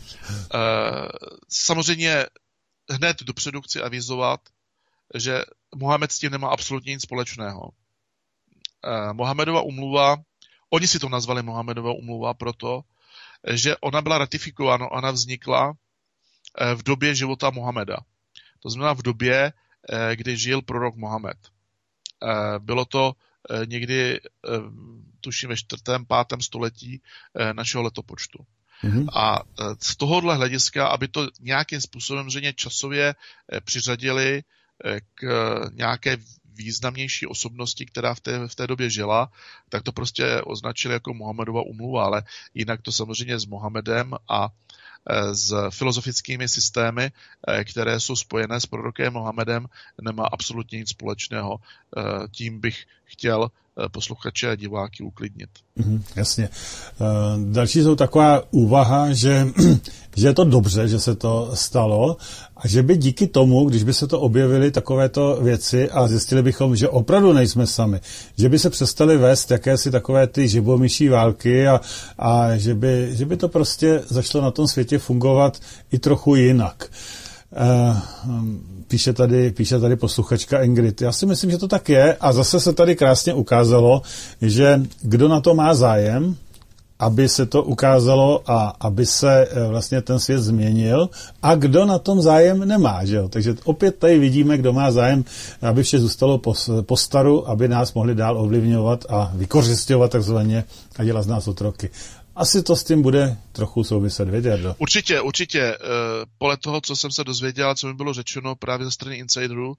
samozřejmě hned dopředu chci avizovat, že Mohamed s tím nemá absolutně nic společného. Uh, Mohamedova úmluva, oni si to nazvali Mohamedova úmluva proto, že ona byla ratifikována, ona vznikla v době života Mohameda. To znamená v době, kdy žil prorok Mohamed. Bylo to někdy, tuším, ve čtvrtém, pátém století našeho letopočtu. Mm-hmm. A z tohohle hlediska, aby to nějakým způsobem zřejmě časově přiřadili k nějaké významnější osobnosti, která v té, v té době žila, tak to prostě označili jako Mohamedova úmluva, ale jinak to samozřejmě s Mohamedem a s filozofickými systémy, které jsou spojené s prorokem Mohamedem, nemá absolutně nic společného. Tím bych chtěl posluchače a diváky uklidnit. Mm, jasně. Další jsou taková úvaha, že, že je to dobře, že se to stalo a že by díky tomu, když by se to objevily takovéto věci a zjistili bychom, že opravdu nejsme sami, že by se přestali vést jakési takové ty žibomyší války a, a že, by, že by to prostě začalo na tom světě fungovat i trochu jinak. Uh, píše tady, píše tady posluchačka Ingrid. Já si myslím, že to tak je a zase se tady krásně ukázalo, že kdo na to má zájem, aby se to ukázalo a aby se vlastně ten svět změnil a kdo na tom zájem nemá. Že jo? Takže opět tady vidíme, kdo má zájem, aby vše zůstalo po, po staru, aby nás mohli dál ovlivňovat a vykořisťovat takzvaně a dělat z nás otroky. Asi to s tím bude trochu souviset, vědět. Určitě, určitě. Podle toho, co jsem se dozvěděl, co mi bylo řečeno právě ze strany insiderů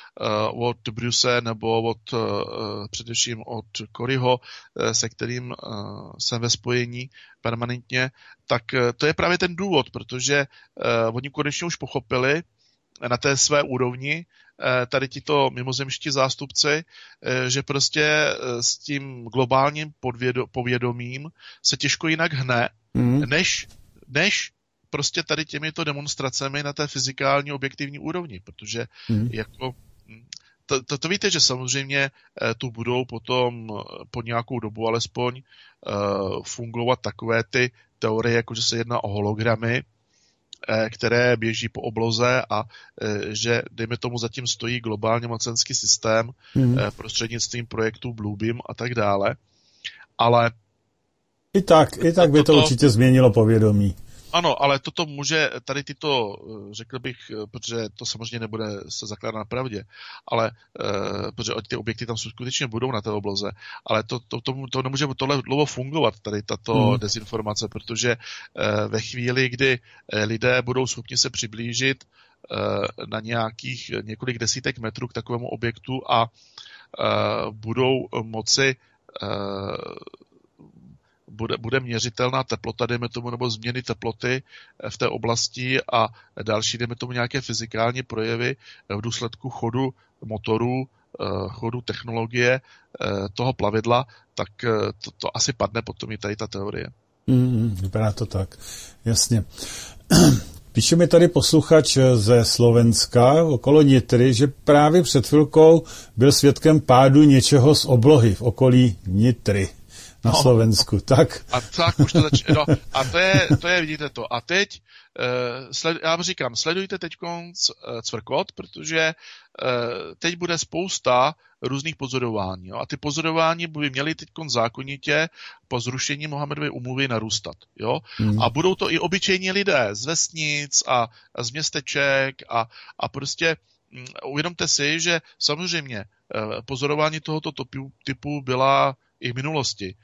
od Bruce nebo od, především od Coryho, se kterým jsem ve spojení permanentně, tak to je právě ten důvod, protože oni konečně už pochopili na té své úrovni, tady tito mimozemští zástupci, že prostě s tím globálním podvědo, povědomím se těžko jinak hne, mm. než, než prostě tady těmito demonstracemi na té fyzikální objektivní úrovni, protože mm. jako to, to, to víte, že samozřejmě tu budou potom po nějakou dobu alespoň fungovat takové ty teorie, jako že se jedná o hologramy, které běží po obloze a že, dejme tomu, zatím stojí globálně mocenský systém mm. prostřednictvím projektu Bluebeam a tak dále. Ale i tak, i tak by to toto, určitě změnilo povědomí. Ano, ale toto může, tady tyto, řekl bych, protože to samozřejmě nebude se zakládat na pravdě, ale protože ty objekty tam skutečně budou na té obloze, ale to, to, to, to nemůže tohle dlouho fungovat, tady tato hmm. dezinformace, protože ve chvíli, kdy lidé budou schopni se přiblížit na nějakých několik desítek metrů k takovému objektu a budou moci Bude, bude měřitelná teplota, dejme tomu, nebo změny teploty v té oblasti a další, dejme tomu, nějaké fyzikální projevy v důsledku chodu motorů, chodu technologie toho plavidla, tak to, to asi padne potom i tady ta teorie. Mm, vypadá to tak, jasně. Píše mi tady posluchač ze Slovenska okolo Nitry, že právě před chvilkou byl svědkem pádu něčeho z oblohy v okolí Nitry. Na no, Slovensku, tak. A tak už to zač... no, a to je, to je, vidíte to. A teď, uh, sled... já vám říkám, sledujte teď Cvrkot, protože uh, teď bude spousta různých pozorování. Jo? A ty pozorování by měly teď zákonitě po zrušení Mohamedovy úmluvy narůstat. Jo? Hmm. A budou to i obyčejní lidé z vesnic a, a z městeček a, a prostě um, uvědomte si, že samozřejmě uh, pozorování tohoto typu, typu byla i v minulosti.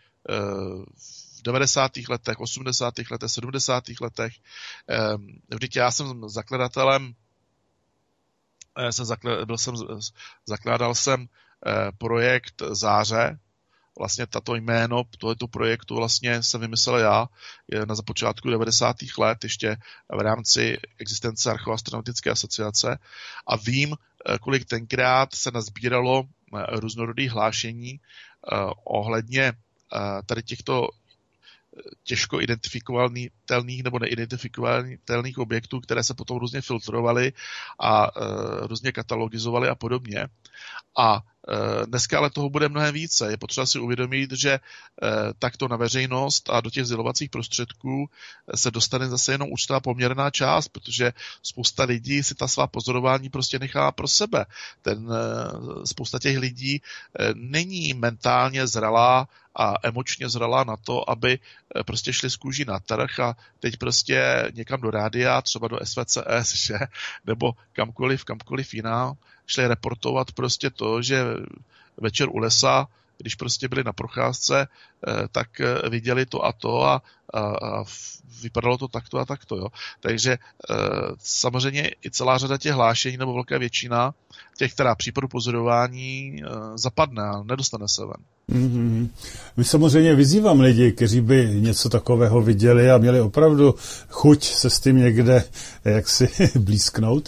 V devadesátých letech, osmdesátých letech, sedmdesátých letech. Vždyť já jsem zakladatelem, jsem zakl, byl jsem, zakládal jsem projekt Záře, vlastně tato jméno tohoto projektu vlastně jsem vymyslel já na započátku devadesátých let, ještě v rámci existence Archeoastronautické asociace a vím, kolik tenkrát se nazbíralo různorodých hlášení ohledně tady těchto těžko identifikovatelných nebo neidentifikovatelných objektů, které se potom různě filtrovaly a různě katalogizovaly a podobně. A dneska ale toho bude mnohem více. Je potřeba si uvědomit, že takto na veřejnost a do těch sdělovacích prostředků se dostane zase jenom určitá poměrná část, protože spousta lidí si ta svá pozorování prostě nechá pro sebe. Ten, spousta těch lidí není mentálně zralá a emočně zralá na to, aby prostě šli z kůží na trh a teď prostě někam do rádia, třeba do S V C S, že? Nebo kamkoliv, kamkoliv jiná, šli reportovat prostě to, že večer u lesa, když prostě byli na procházce, tak viděli to a to a, a, a vypadalo to takto a takto. Jo. Takže samozřejmě i celá řada těch hlášení, nebo velká většina těch, která případu pozorování zapadne a nedostane se ven. Mm-hmm. My samozřejmě vyzývám lidi, kteří by něco takového viděli a měli opravdu chuť se s tím někde jaksi blízknout,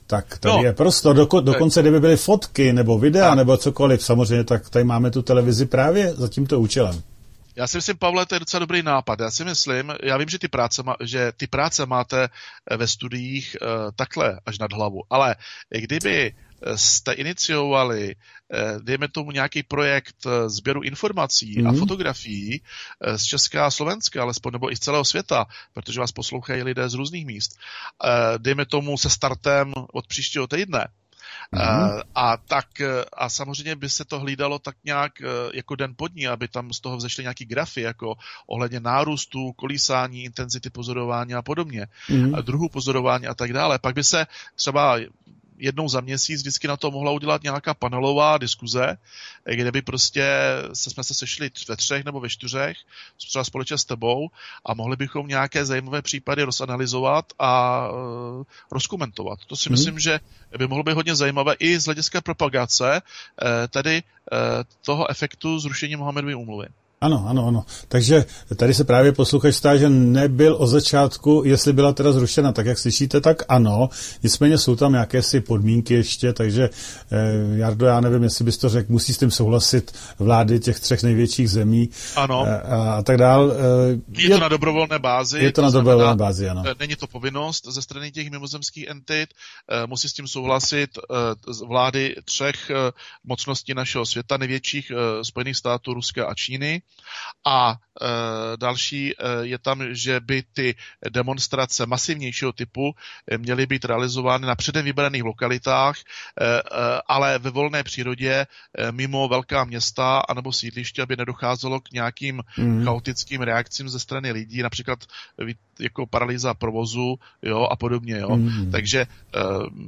tak tady no, je prostor, doko, dokonce kdyby byly fotky nebo videa nebo cokoliv, samozřejmě, tak tady máme tu televizi právě za tímto účelem. Já si myslím, Pavle, to je docela dobrý nápad. Já si myslím, já vím, že ty práce, má, že ty práce máte ve studiích uh, takhle až nad hlavu, ale kdyby jste iniciovali, dejme tomu nějaký projekt sběru informací mm. a fotografií z Česka a Slovenska, alespoň nebo i z celého světa, protože vás poslouchají lidé z různých míst, dejme tomu se startem od příštího týdne, Mm. A tak a samozřejmě by se to hlídalo tak nějak jako den po dní, aby tam z toho vzešly nějaký grafy, jako ohledně nárůstu, kolísání, intenzity pozorování a podobně, mm. a druhu pozorování a tak dále. Pak by se třeba jednou za měsíc vždycky na to mohla udělat nějaká panelová diskuze, kde by prostě se, jsme se sešli ve třech nebo ve čtyřech, třeba společně s tebou, a mohli bychom nějaké zajímavé případy rozanalyzovat a uh, rozkomentovat. To si hmm. myslím, že by mohlo být hodně zajímavé i z hlediska propagace, uh, tedy uh, toho efektu zrušení Mohamedovy úmluvy. Ano, ano, ano. Takže tady se právě posluchač stá, že nebyl od začátku, jestli byla teda zrušena, tak jak slyšíte, tak ano. Nicméně jsou tam jakési podmínky ještě, takže eh, Jardo, já nevím, jestli bys to řekl, musí s tím souhlasit vlády těch třech největších zemí. Ano. Eh, a tak dál. Eh, je, je to na dobrovolné bázi. Je to, to na znamená, dobrovolné bázi, ano. Není to povinnost ze strany těch mimozemských entit, eh, musí s tím souhlasit eh, vlády třech eh, mocností našeho světa, největších eh, Spojených států, Ruska a Číny. A e, další e, je tam, že by ty demonstrace masivnějšího typu e, měly být realizovány na předem vybraných lokalitách, e, e, ale ve volné přírodě e, mimo velká města anebo sídliště, aby nedocházelo k nějakým mm. chaotickým reakcím ze strany lidí, například jako paralýza provozu, jo, a podobně, jo. Mm. Takže e,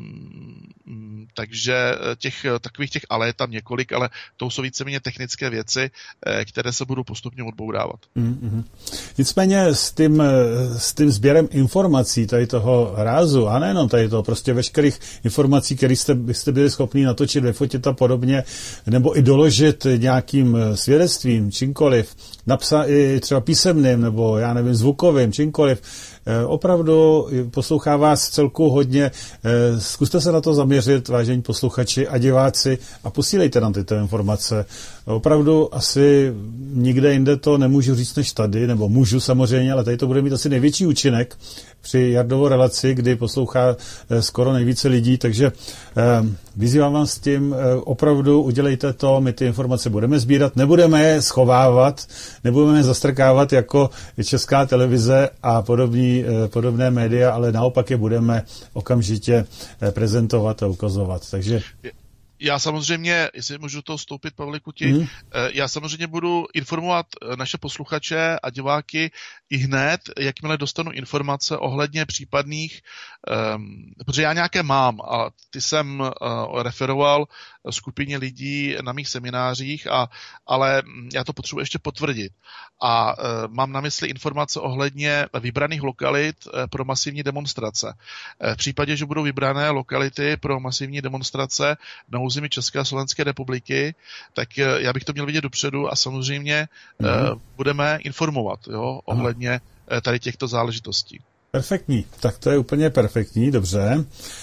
m, takže těch, takových těch ale je tam několik, ale to jsou víceméně technické věci, e, které se budou postupně odbourávat. Mm-hmm. Nicméně s tím, s tím sběrem informací tady toho rázu, a nejenom tady toho, prostě veškerých informací, které jste, jste byli schopni natočit, vyfotit a podobně, nebo i doložit nějakým svědectvím, čímkoliv, napsat i třeba písemným, nebo já nevím, zvukovým, čímkoliv, opravdu poslouchá vás celku hodně. Zkuste se na to zaměřit, vážení posluchači a diváci, a posílejte nám tyto informace. Opravdu asi nikde jinde to nemůžu říct než tady, nebo můžu samozřejmě, ale tady to bude mít asi největší účinek při Jardovo relaci, kdy poslouchá skoro nejvíce lidí, takže vyzývám vás s tím, opravdu udělejte to, my ty informace budeme sbírat, nebudeme je schovávat, nebudeme je zastrkávat jako Česká televize a podobní, podobné média, ale naopak je budeme okamžitě prezentovat a ukazovat. Takže já samozřejmě, jestli můžu to vstoupit, Pavle Kuti, mm. já samozřejmě budu informovat naše posluchače a diváky i hned, jakmile dostanu informace ohledně případných, um, protože já nějaké mám, a ty jsem uh, referoval skupině lidí na mých seminářích, a, ale já to potřebuji ještě potvrdit. A uh, mám na mysli informace ohledně vybraných lokalit uh, pro masivní demonstrace. Uh, v případě, že budou vybrané lokality pro masivní demonstrace na území České a Slovenské republiky, tak uh, já bych to měl vidět dopředu a samozřejmě uh, mm. budeme informovat, jo, ohledně uh, tady těchto záležitostí. Perfektní, tak to je úplně perfektní, dobře.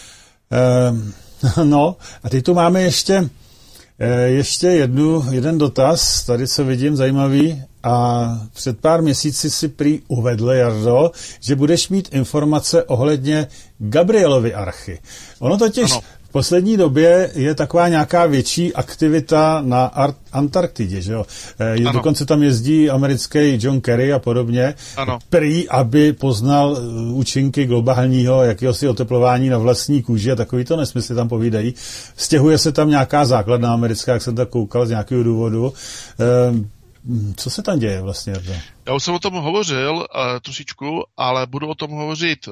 Ehm, no, a teď tu máme ještě, ještě jednu, jeden dotaz, tady se vidím, zajímavý, a před pár měsíci si prý uvedl, Jardo, že budeš mít informace ohledně Gabrielovy archy. Ono totiž ano. V poslední době je taková nějaká větší aktivita na Ar- Antarktidě, že jo? Je, dokonce tam jezdí americký John Kerry a podobně. Ano. Prý, aby poznal účinky globálního jakéhosi oteplování na vlastní kůži a takový to nesmysly tam povídají. Stěhuje se tam nějaká základna americká, jak jsem tak koukal z nějakého důvodu. Ehm, co se tam děje vlastně? Já už jsem o tom hovořil uh, trošičku, ale budu o tom hovořit uh,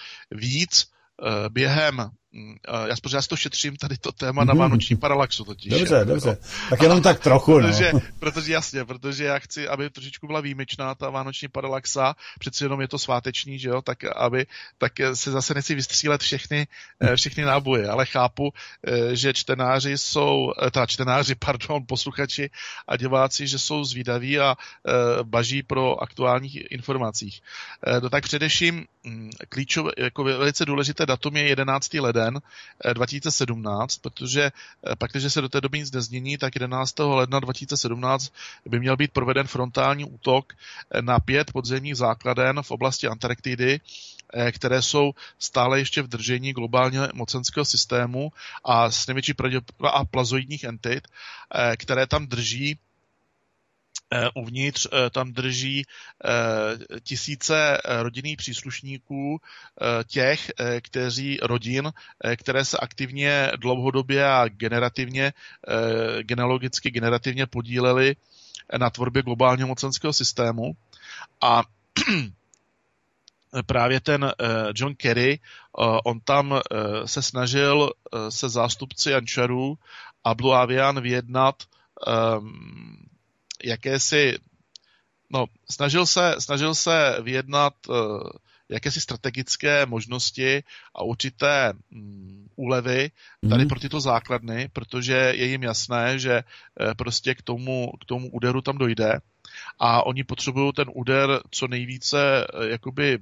víc uh, během Já, protože já si to šetřím tady to téma na vánoční paralaxu totiž. Dobře, jo, dobře. Tak jenom tak trochu, protože, no. Protože jasně, protože já chci, aby trošičku byla výjimečná ta vánoční paralaxa, přeci jenom je to sváteční, že jo, tak aby, tak se zase nechci vystřílet všechny, všechny náboje, ale chápu, že čtenáři jsou, teda čtenáři, pardon, posluchači a diváci, že jsou zvídaví a baží pro aktuálních informacích. No tak především klíčové, jako velice důležité datum je jedenáctého ledna dva tisíce sedmnáct, protože pak, když se do té doby nic nezmění, tak jedenáctého ledna dva tisíce sedmnáct by měl být proveden frontální útok na pět podzemních základen v oblasti Antarktidy, které jsou stále ještě v držení globálně mocenského systému a s největší a plazoidních entit, které tam drží uvnitř tam drží tisíce rodinných příslušníků těch, kteří rodin, které se aktivně dlouhodobě a generativně, genealogicky generativně podíleli na tvorbě globálního mocenského systému. A právě ten John Kerry, on tam se snažil se zástupci Jančarů a Blue Avian vyjednat jakési, no, snažil se, snažil se vyjednat uh, jakési strategické možnosti a určité um, úlevy tady mm. pro tyto základny, protože je jim jasné, že uh, prostě k tomu, k tomu úderu tam dojde a oni potřebují ten úder co nejvíce, uh, jakoby,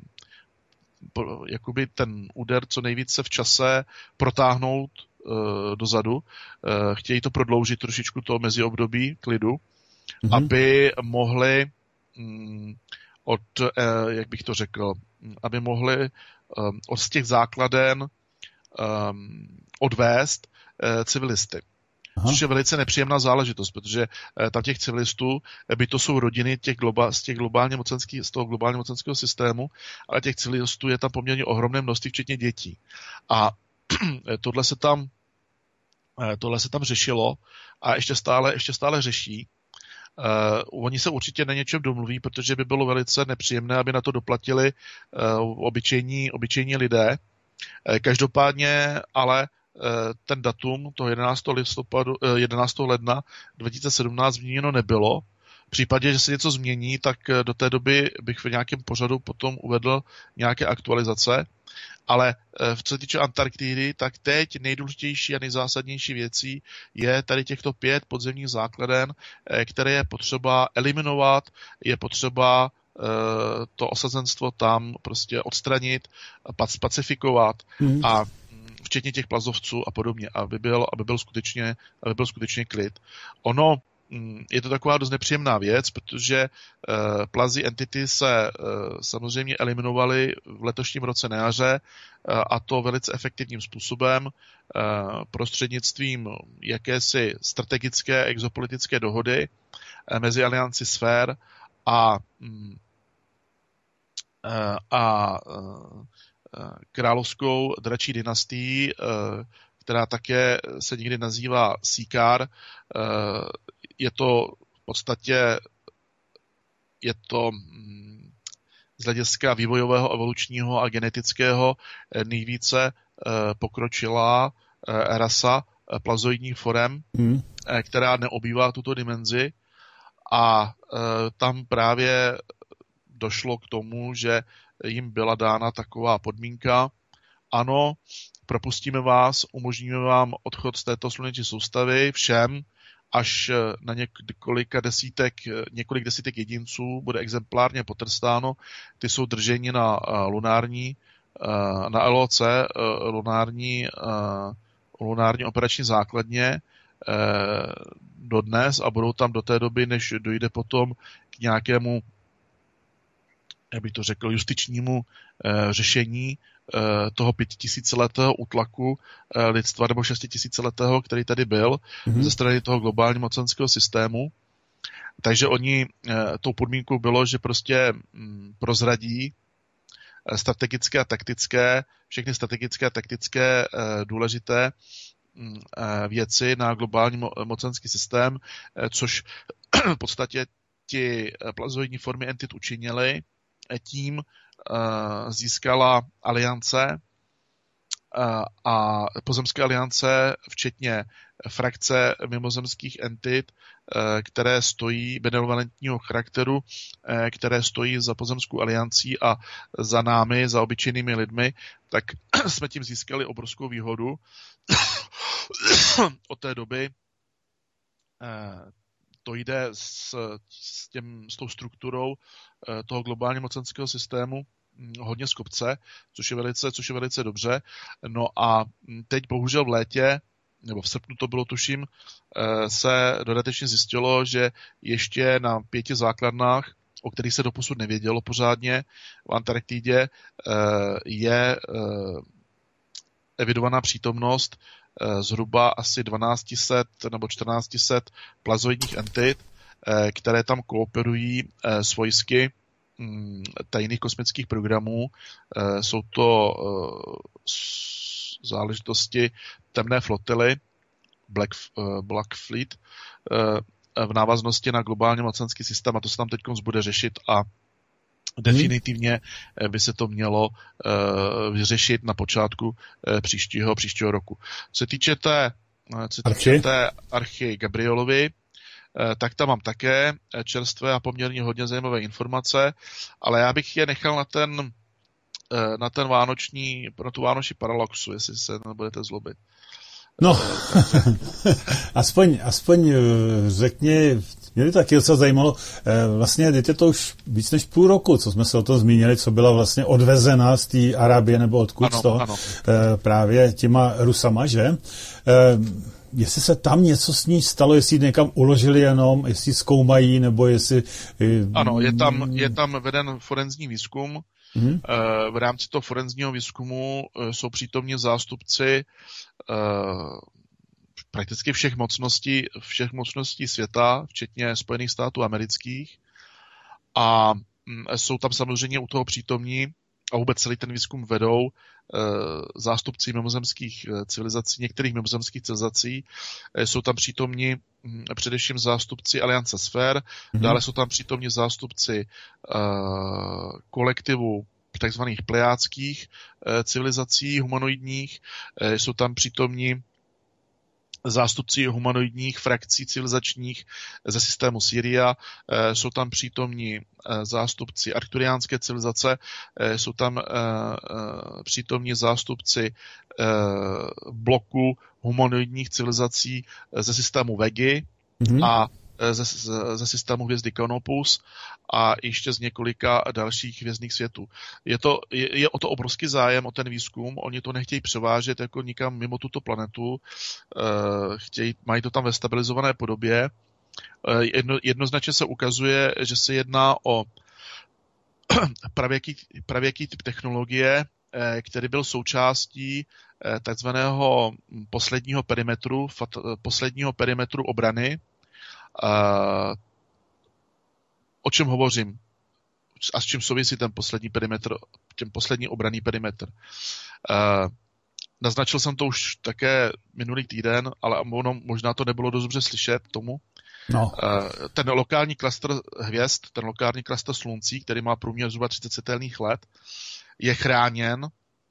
um, jakoby ten úder co nejvíce v čase protáhnout uh, dozadu. Uh, chtějí to prodloužit trošičku to meziobdobí klidu, Mm-hmm. aby mohli mm, od, eh, jak bych to řekl, aby mohli um, od těch základen um, odvést eh, civilisty. Aha. Což je velice nepříjemná záležitost, protože eh, tam těch civilistů, eh, by to jsou rodiny těch globa, z, těch globálně mocenský, z toho globálně mocenského systému, ale těch civilistů je tam poměrně ohromné množství, včetně dětí. A tohle se tam, eh, tohle se tam řešilo a ještě stále, ještě stále řeší. Uh, oni se určitě na něčem domluví, protože by bylo velice nepříjemné, aby na to doplatili uh, obyčejní, obyčejní lidé. Uh, každopádně ale uh, ten datum, toho jedenáctého listopadu, uh, jedenáctého ledna dva tisíce sedmnáct změněno nebylo. V případě, že se něco změní, tak uh, do té doby bych v nějakém pořadu potom uvedl nějaké aktualizace. Ale v co se týče Antarktidy, tak teď nejdůležitější a nejzásadnější věcí je tady těchto pět podzemních základen, které je potřeba eliminovat, je potřeba to osazenstvo tam prostě odstranit, pacifikovat mm. a včetně těch plazovců a podobně, aby byl, aby byl skutečně, aby byl skutečně klid. Ono je to taková dost nepříjemná věc, protože uh, plazy entity se uh, samozřejmě eliminovaly v letošním roce na jaře uh, a to velice efektivním způsobem uh, prostřednictvím jakési strategické exopolitické dohody uh, mezi alianci sfér a, um, uh, a uh, královskou dračí dynastií, uh, která také se někdy nazývá Seekar. Uh, Je to v podstatě je to z hlediska vývojového, evolučního a genetického nejvíce pokročilá rasa plazoidních forem, hmm. která neobývá tuto dimenzi a tam právě došlo k tomu, že jim byla dána taková podmínka. Ano, propustíme vás, umožníme vám odchod z této sluneční soustavy všem, až na několika desítek, několik desítek jedinců bude exemplárně potrstáno. Ty jsou drženi na lunární, na L O C, lunární, lunární operační základně dodnes a budou tam do té doby, než dojde potom k nějakému, jak bych to řekl, justičnímu řešení toho pětitisíciletého útlaku lidstva nebo šestitisíciletého, který tady byl mm-hmm. ze strany toho globálního mocenského systému. Takže oni, tou podmínkou bylo, že prostě prozradí strategické a taktické, všechny strategické a taktické důležité věci na globální mocenský systém, což v podstatě ti plazoidní formy entit učinili. Tím získala aliance a pozemské aliance, včetně frakce mimozemských entit, které stojí benevolentního charakteru, které stojí za pozemskou aliancí a za námi, za obyčejnými lidmi, tak jsme tím získali obrovskou výhodu. Od té doby to jde s, s, těm, s tou strukturou toho globálně mocenského systému hodně z kopce, což je velice, což je velice dobře. No a teď bohužel v létě, nebo v srpnu to bylo, tuším, se dodatečně zjistilo, že ještě na pěti základnách, o kterých se doposud nevědělo pořádně v Antarktidě, je evidovaná přítomnost zhruba asi dvanáct set nebo čtrnáct set plazoidních entit, které tam kooperují s vojsky tajných kosmických programů. Jsou to záležitosti temné flotily, Black, Black Fleet, v návaznosti na globálně mocenský systém, a to se tam teď bude řešit a definitivně by se to mělo uh, vyřešit na počátku uh, příštího, příštího roku. Co se týče té, co se týče té archy Gabrielovy, uh, tak tam mám také čerstvé a poměrně hodně zajímavé informace, ale já bych je nechal na ten, uh, na ten vánoční, na tu vánoční paralaxu, jestli se nebudete zlobit. No, aspoň, aspoň řekni, mě by taky docela zajímalo, vlastně je to už víc než půl roku, co jsme se o tom zmínili, co byla vlastně odvezena z té Arábie, nebo odkud ano, z toho, ano. právě těma Rusama, že? Jestli se tam něco s ní stalo, jestli ji někam uložili jenom, jestli zkoumají, nebo jestli... Ano, je tam, je tam veden forenzní výzkum. Mm-hmm. V rámci toho forenzního výzkumu jsou přítomní zástupci prakticky všech mocností, všech mocností světa, včetně Spojených států amerických. A jsou tam samozřejmě u toho přítomní a vůbec celý ten výzkum vedou zástupci mimozemských civilizací, některých mimozemských civilizací. Jsou tam přítomní především zástupci Aliance sfér, mm-hmm. dále jsou tam přítomní zástupci uh, kolektivu takzvaných plejádských uh, civilizací humanoidních, uh, jsou tam přítomní zástupci humanoidních frakcí civilizačních ze systému Syria, jsou tam přítomní zástupci arkturiánské civilizace, jsou tam přítomní zástupci bloku humanoidních civilizací ze systému Vegi mm-hmm. a ze, ze systému hvězdy Canopus a ještě z několika dalších hvězdných světů. Je, to, je, je o to obrovský zájem, o ten výzkum, oni to nechtějí převážet jako nikam mimo tuto planetu, chtějí, mají to tam ve stabilizované podobě. Jedno, jednoznačně se ukazuje, že se jedná o pravěký, pravěký typ technologie, který byl součástí takzvaného posledního perimetru, posledního perimetru obrany. Uh, o čem hovořím a s čím souvisí ten poslední perimetr, ten poslední obranný perimetr. Uh, naznačil jsem to už také minulý týden, ale ono, možná to nebylo dost dobře slyšet tomu. No. Uh, ten lokální klastr hvězd, ten lokální klastr sluncí, který má průměr zhruba třicet světelných let, je chráněn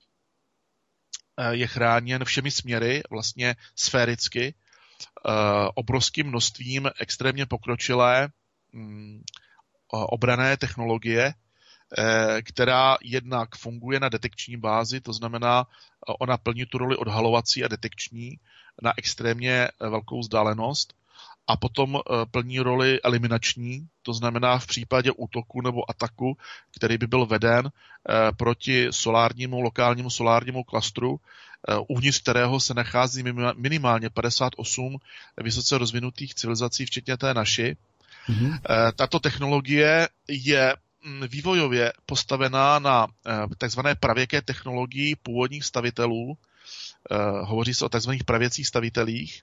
uh, je chráněn všemi směry, vlastně sféricky, Uh, obrovským množstvím extrémně pokročilé um, obranné technologie, uh, která jednak funguje na detekční bázi, to znamená, uh, ona plní tu roli odhalovací a detekční na extrémně uh, velkou vzdálenost a potom uh, plní roli eliminační, to znamená v případě útoku nebo ataku, který by byl veden uh, proti solárnímu, lokálnímu solárnímu klastru, uvnitř kterého se nachází minimálně padesát osm vysoce rozvinutých civilizací, včetně té naší. Mm-hmm. Tato technologie je vývojově postavená na takzvané pravěké technologii původních stavitelů. Hovoří se o takzvaných pravěcích stavitelích.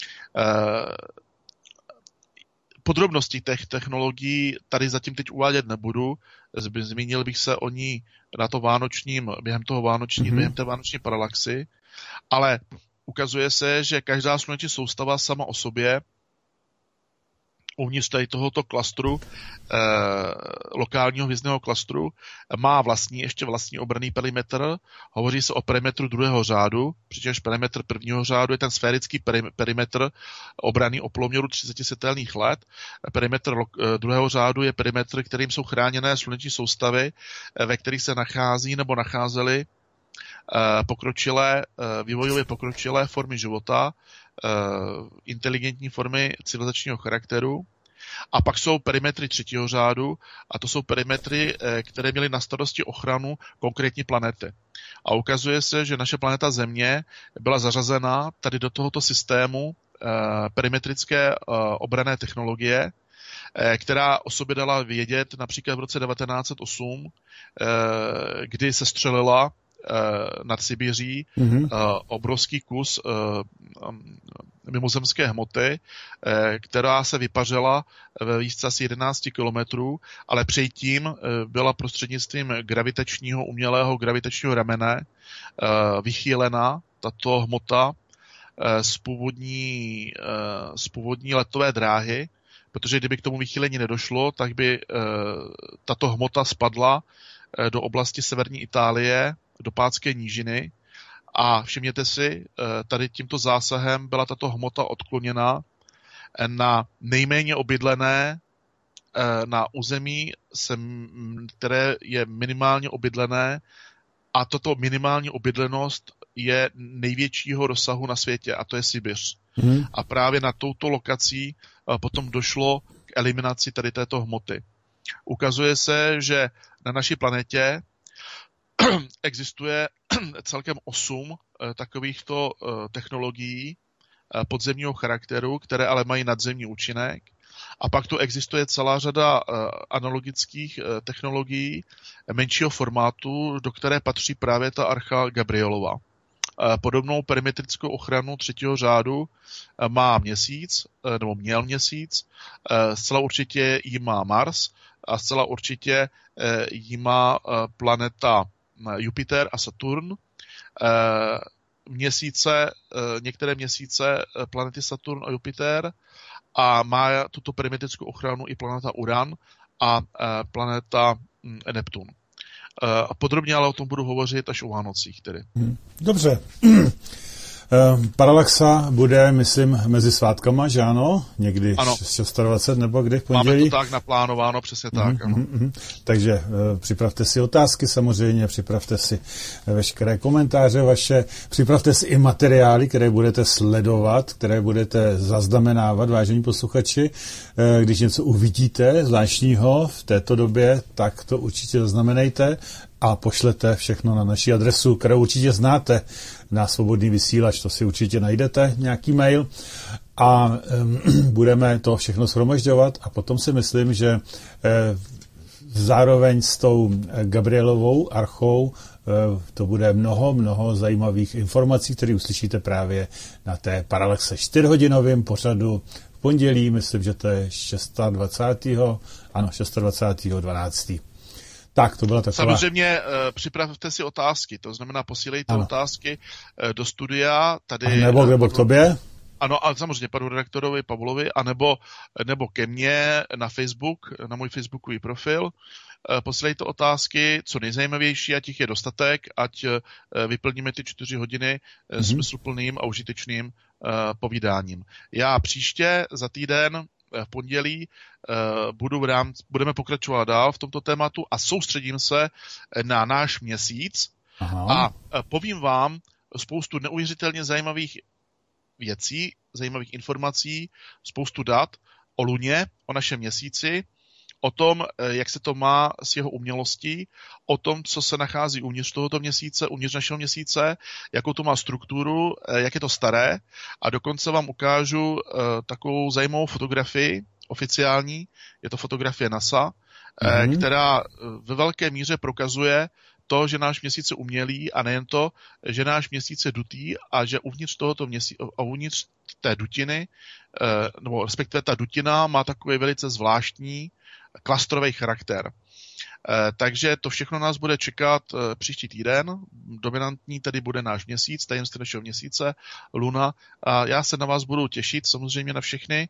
Podrobnosti těch technologií tady zatím teď uvádět nebudu. Zmínil bych se o ní na to vánočním, během toho vánoční, mm-hmm. během té vánoční paralaxy, ale ukazuje se, že každá sluneční soustava sama o sobě uvnitř tady tohoto klastru, eh, lokálního hvězdného klastru, má vlastní, ještě vlastní obranný perimetr. Hovoří se o perimetru druhého řádu, přičemž perimetr prvního řádu je ten sférický peri- perimetr obranný o poloměru třicet světelných let. Perimetr eh, druhého řádu je perimetr, kterým jsou chráněné sluneční soustavy, eh, ve kterých se nachází nebo nacházely eh, pokročilé, eh, vývojově pokročilé formy života, inteligentní formy civilizačního charakteru. A pak jsou perimetry třetího řádu a to jsou perimetry, které měly na starosti ochranu konkrétní planety. A ukazuje se, že naše planeta Země byla zařazena tady do tohoto systému perimetrické obranné technologie, která o sobě dala vědět například v roce devatenáct set osm, kdy se střelila nad Sibiří mm-hmm. obrovský kus mimozemské hmoty, která se vypařila ve výšce asi jedenáct kilometrů, ale předtím byla prostřednictvím gravitačního, umělého gravitačního ramene vychýlena tato hmota z původní, z původní letové dráhy, protože kdyby k tomu vychýlení nedošlo, tak by tato hmota spadla do oblasti severní Itálie, do Pátské nížiny a všimněte si, tady tímto zásahem byla tato hmota odkloněna na nejméně obydlené, na území, které je minimálně obydlené a toto minimální obydlenost je největšího rozsahu na světě a to je Sibiř. Hmm. A právě na touto lokací potom došlo k eliminaci tady této hmoty. Ukazuje se, že na naší planetě existuje celkem osm takovýchto technologií podzemního charakteru, které ale mají nadzemní účinek. A pak tu existuje celá řada analogických technologií menšího formátu, do které patří právě ta archa Gabrielova. Podobnou perimetrickou ochranu třetího řádu má Měsíc, nebo měl Měsíc, zcela určitě ji má Mars a zcela určitě ji má planeta Jupiter a Saturn. Měsíce, některé měsíce planety Saturn a Jupiter a má tuto perimetrickou ochranu i planeta Uran a planeta Neptun. A podrobně ale o tom budu hovořit až o Vánocích tedy. Dobře. Paralaxa bude, myslím, mezi svátkama, že ano? Někdy ano. dvacet šest nebo kdy v pondělí? Máme to tak naplánováno, přesně tak, mm, ano. Mm, mm. Takže uh, připravte si otázky samozřejmě, připravte si veškeré komentáře vaše, připravte si i materiály, které budete sledovat, které budete zaznamenávat, vážení posluchači. Uh, když něco uvidíte zvláštního v této době, tak to určitě zaznamenejte a pošlete všechno na naši adresu, kterou určitě znáte, na Svobodný vysílač, to si určitě najdete, nějaký mail a um, budeme to všechno shromažďovat a potom si myslím, že eh, zároveň s tou Gabrielovou archou eh, to bude mnoho, mnoho zajímavých informací, které uslyšíte právě na té Paralaxe čtyřhodinovém pořadu v pondělí, myslím, že to je dvacátého šestého ano, dvacátého šestého dvanáctého Tak, to byla taková... Samozřejmě uh, připravte si otázky, to znamená posílejte ano. otázky uh, do studia. Tady, a nebo nebo k tobě? Ano, ale samozřejmě panu redaktorovi Pavlovi, anebo nebo ke mně na Facebook, na můj facebookový profil. Uh, posílejte otázky, co nejzajímavější, ať jich je dostatek, ať uh, vyplníme ty čtyři hodiny uh, mm-hmm. smysluplným a užitečným uh, povídáním. Já příště za týden v pondělí budu v rámci, budeme pokračovat dál v tomto tématu a soustředím se na náš měsíc. Aha. A povím vám spoustu neuvěřitelně zajímavých věcí, zajímavých informací, spoustu dat o Luně, o našem měsíci, o tom, jak se to má s jeho umělostí, o tom, co se nachází uvnitř tohoto měsíce, uvnitř našeho měsíce, jakou to má strukturu, jak je to staré a dokonce vám ukážu takovou zajímavou fotografii, oficiální, je to fotografie NASA, mm-hmm. která ve velké míře prokazuje to, že náš měsíc je umělý a nejen to, že náš měsíc je dutý a že uvnitř tohoto měsíce, a uvnitř té dutiny, nebo respektive ta dutina má takový velice zvláštní klastrový charakter. Takže to všechno nás bude čekat příští týden. Dominantní tedy bude náš měsíc, tajemství našeho měsíce, Luna. A já se na vás budu těšit, samozřejmě na všechny.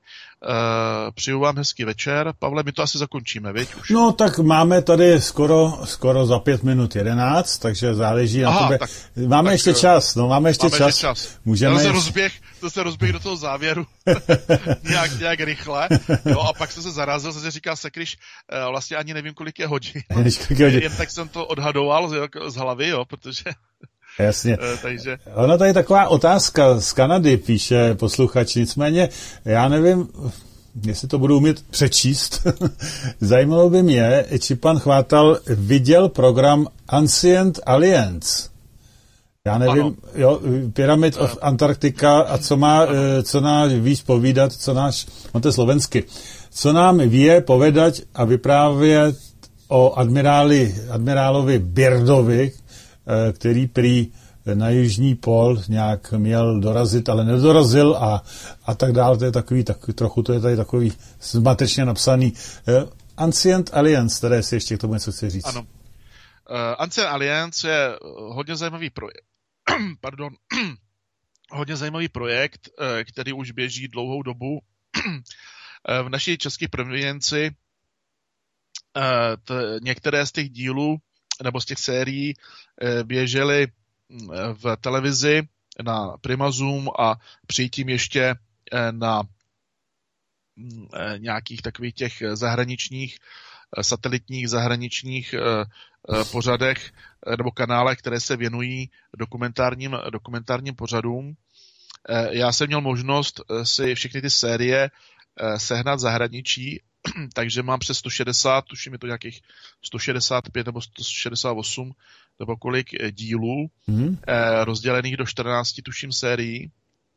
Přeju vám hezký večer. Pavle, my to asi zakončíme, viď? Už. No tak máme tady skoro, skoro za pět minut jedenáct, takže záleží Aha, na tebe. Tak, máme tak, ještě čas, no máme ještě máme čas. Ještě čas. Můžeme... To se rozběh, to se rozběh do toho závěru nějak, nějak rychle. Jo, a pak jsem se zarazil, jsem si říkal, sekryš, vlastně ani nevím, kolik je hodin. Jen tak jsem to odhadoval z, z hlavy, jo, protože... Jasně. Takže... Ono tady je taková otázka z Kanady, píše posluchač, nicméně já nevím, jestli to budu umět přečíst, zajímalo by mě, či pan Chvátal viděl program Ancient Aliens. Já nevím, ano. Jo, Pyramid of Antarctica a co má, ano. co nás víc povídat, co náš, no to je slovensky, co nám ví povedať a vyprávět o admiráli, admirálovi Byrdovi, který prý na jižní pól nějak měl dorazit, ale nedorazil a, a tak dále. To je takový, tak, trochu to je tady takový zmatečně napsaný. Uh, Ancient Alliance, které si ještě k tomu něco chci říct. Ano. Uh, Ancient Alliance je hodně zajímavý projekt. Pardon. hodně zajímavý projekt, uh, který už běží dlouhou dobu. uh, v naší české provenienci uh, t- některé z těch dílů nebo z těch sérií uh, běžely v televizi na Prima Zoom a přijítím ještě na nějakých takových těch zahraničních, satelitních zahraničních pořadech nebo kanálech, které se věnují dokumentárním, dokumentárním pořadům. Já jsem měl možnost si všechny ty série sehnat v zahraničí, takže mám přes sto šedesát, tuším je to nějakých sto šedesát pět nebo sto šedesát osm nebo kolik dílů, mm. eh, rozdělených do čtrnácti, tuším, sérií.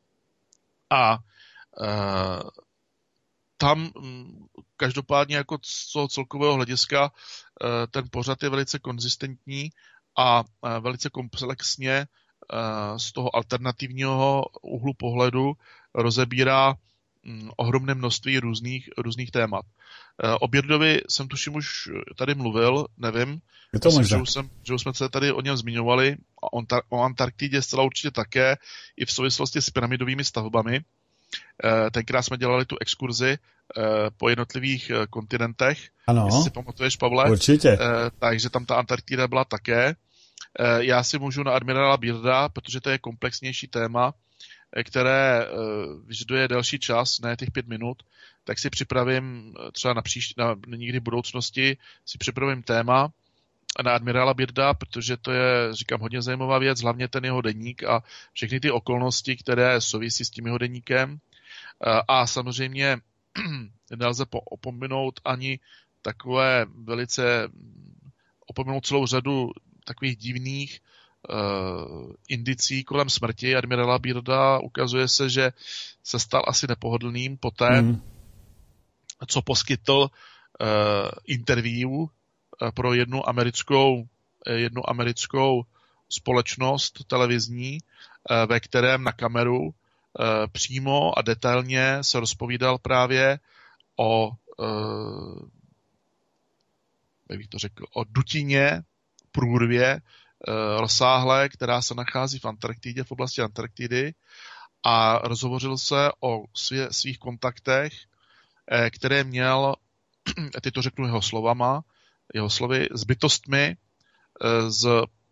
A eh, tam m, každopádně jako z toho celkového hlediska eh, ten pořad je velice konzistentní a eh, velice komplexně eh, z toho alternativního úhlu pohledu rozebírá hm, ohromné množství různých, různých témat. O Byrdovi jsem tuším už tady mluvil, nevím. Je to Myslím, že, už jsem, že už jsme se tady o něm zmiňovali. O, o Antarktidě zcela určitě také, i v souvislosti s pyramidovými stavbami. Tenkrát jsme dělali tu exkurzi po jednotlivých kontinentech. Ano. Jestli si pamatuješ, Pavle. Určitě. Takže tam ta Antarktida byla také. Já si můžu na admirála Byrda, protože to je komplexnější téma, které vyžaduje delší čas, ne těch pět minut, tak si připravím třeba na příští, na někdy budoucnosti si připravím téma na admirála Byrda, protože to je, říkám, hodně zajímavá věc, hlavně ten jeho deník a všechny ty okolnosti, které souvisí s tím jeho deníkem. A samozřejmě nelze opominout ani takové velice, opominout celou řadu takových divných uh, indicí kolem smrti admirála Byrda. Ukazuje se, že se stal asi nepohodlným poté, mm. co poskytl uh, interview uh, pro jednu americkou, uh, jednu americkou společnost televizní, uh, ve kterém na kameru uh, přímo a detailně se rozpovídal právě o, uh, jak bych to řekl, o dutině, průrvě uh, rozsáhlé, která se nachází v Antarktidě, v oblasti Antarktidy, a rozhovořil se o svě, svých kontaktech, které měl, teď to řeknu jeho slovama, jeho slovy, s bytostmi, z,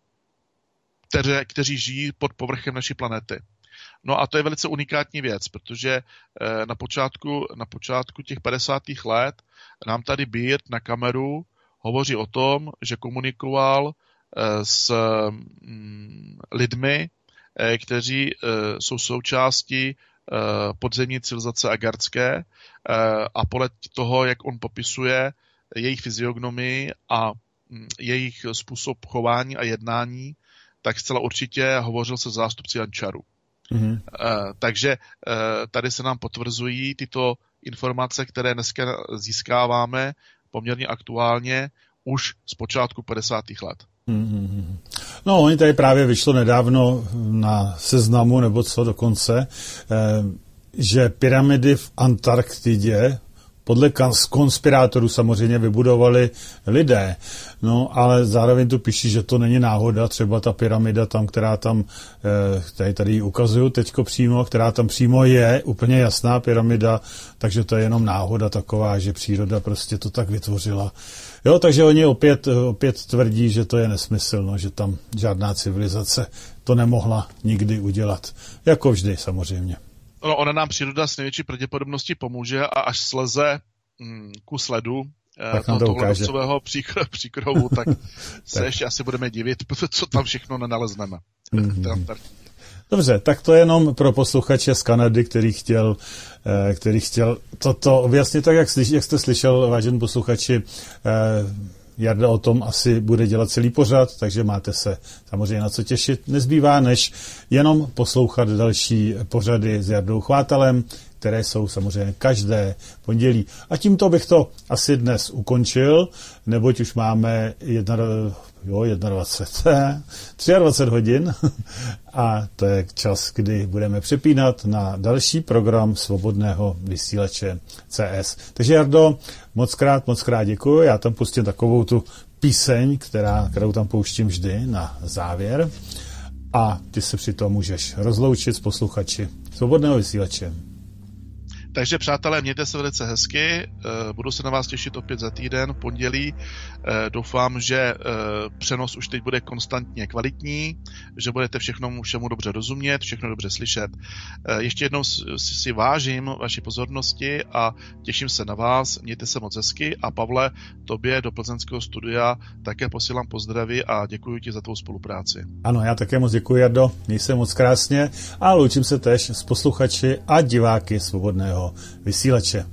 které, kteří žijí pod povrchem naší planety. No a to je velice unikátní věc, protože na počátku, na počátku těch padesátých let nám tady Byrd na kameru hovoří o tom, že komunikoval s lidmi, kteří jsou součástí podzemní civilizace agardské a podle toho, jak on popisuje jejich fyziognomii a jejich způsob chování a jednání, tak zcela určitě hovořil se zástupci Ančaru. Mm-hmm. Takže tady se nám potvrzují tyto informace, které dneska získáváme poměrně aktuálně už z počátku padesátých let. Mm-hmm. No, oni tady právě vyšlo nedávno na Seznamu, nebo co dokonce, že pyramidy v Antarktidě podle konspirátorů samozřejmě vybudovali lidé, no ale zároveň tu píší, že to není náhoda, třeba ta pyramida tam, která tam, tady, tady ukazuju teďko přímo, která tam přímo je, úplně jasná pyramida, takže to je jenom náhoda taková, že příroda prostě to tak vytvořila. Jo, takže oni opět, opět tvrdí, že to je nesmysl, no, že tam žádná civilizace to nemohla nikdy udělat. Jako vždy, samozřejmě. No, ona nám příroda s největší pravděpodobností pomůže a až sleze mm, ku sledu eh, tohoto ledovcového příkro, příkrovu, tak se ještě asi budeme divit, co tam všechno nenalezneme. Mm-hmm. Dobře, tak to je jenom pro posluchače z Kanady, který chtěl, který chtěl toto objasnit, tak jak, slyš, jak jste slyšel, vážení posluchači, Jarda o tom asi bude dělat celý pořad, takže máte se samozřejmě na co těšit. Nezbývá, než jenom poslouchat další pořady s Jardou Chvátalem, které jsou samozřejmě každé pondělí. A tímto bych to asi dnes ukončil, neboť už máme jedna, jo, dvacet jedna, dvacet tři hodin a to je čas, kdy budeme přepínat na další program Svobodného vysílače C S. Takže Jardo, moc krát, moc krát děkuji. Já tam pustím takovou tu píseň, která, kterou tam pouštím vždy na závěr a ty se přitom můžeš rozloučit s posluchači Svobodného vysílače. Takže přátelé, mějte se velice hezky, budu se na vás těšit opět za týden v pondělí. Doufám, že přenos už teď bude konstantně kvalitní, že budete všechno všemu dobře rozumět, všechno dobře slyšet. Ještě jednou si vážím vaši pozornosti a těším se na vás, mějte se moc hezky a Pavle, tobě do plzeňského studia také posílám pozdravy a děkuji ti za tvou spolupráci. Ano, já také moc děkuji, Jardo, měj se moc krásně a loučím se též s posluchači a diváky Svobodného vysílače.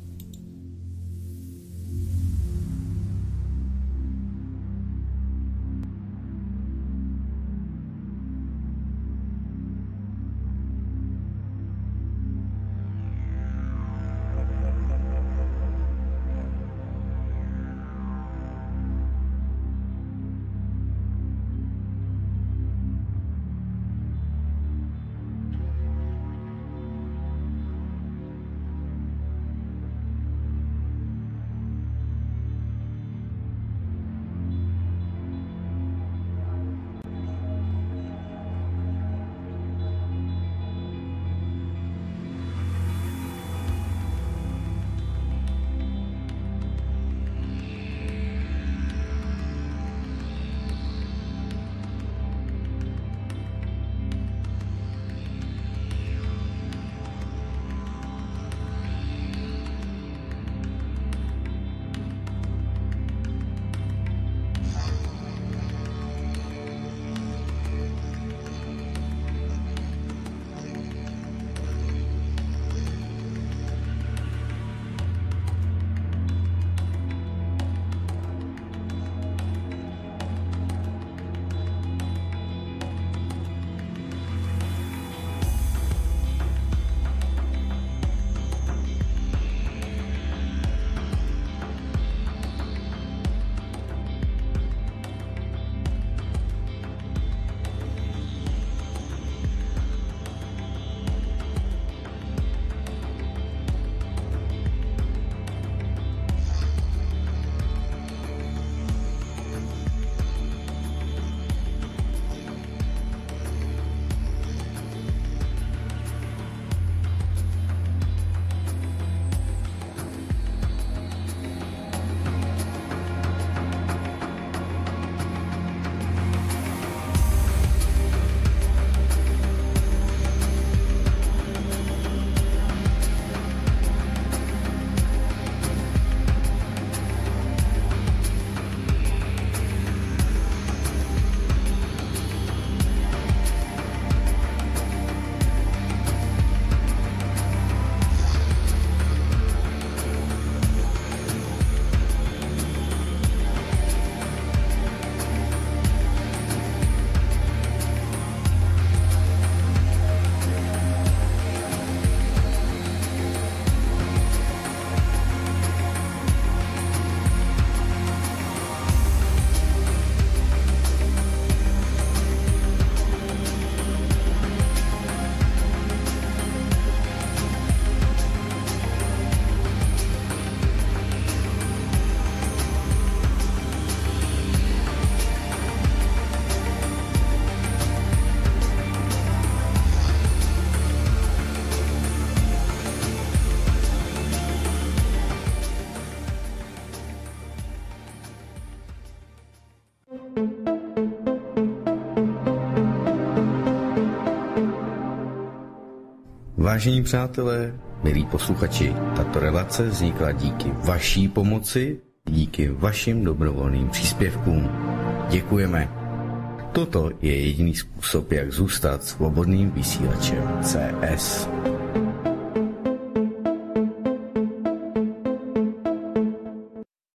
Vážení přátelé, milí posluchači, tato relace vznikla díky vaší pomoci, díky vašim dobrovolným příspěvkům. Děkujeme. Toto je jediný způsob, jak zůstat svobodným vysílačem C S.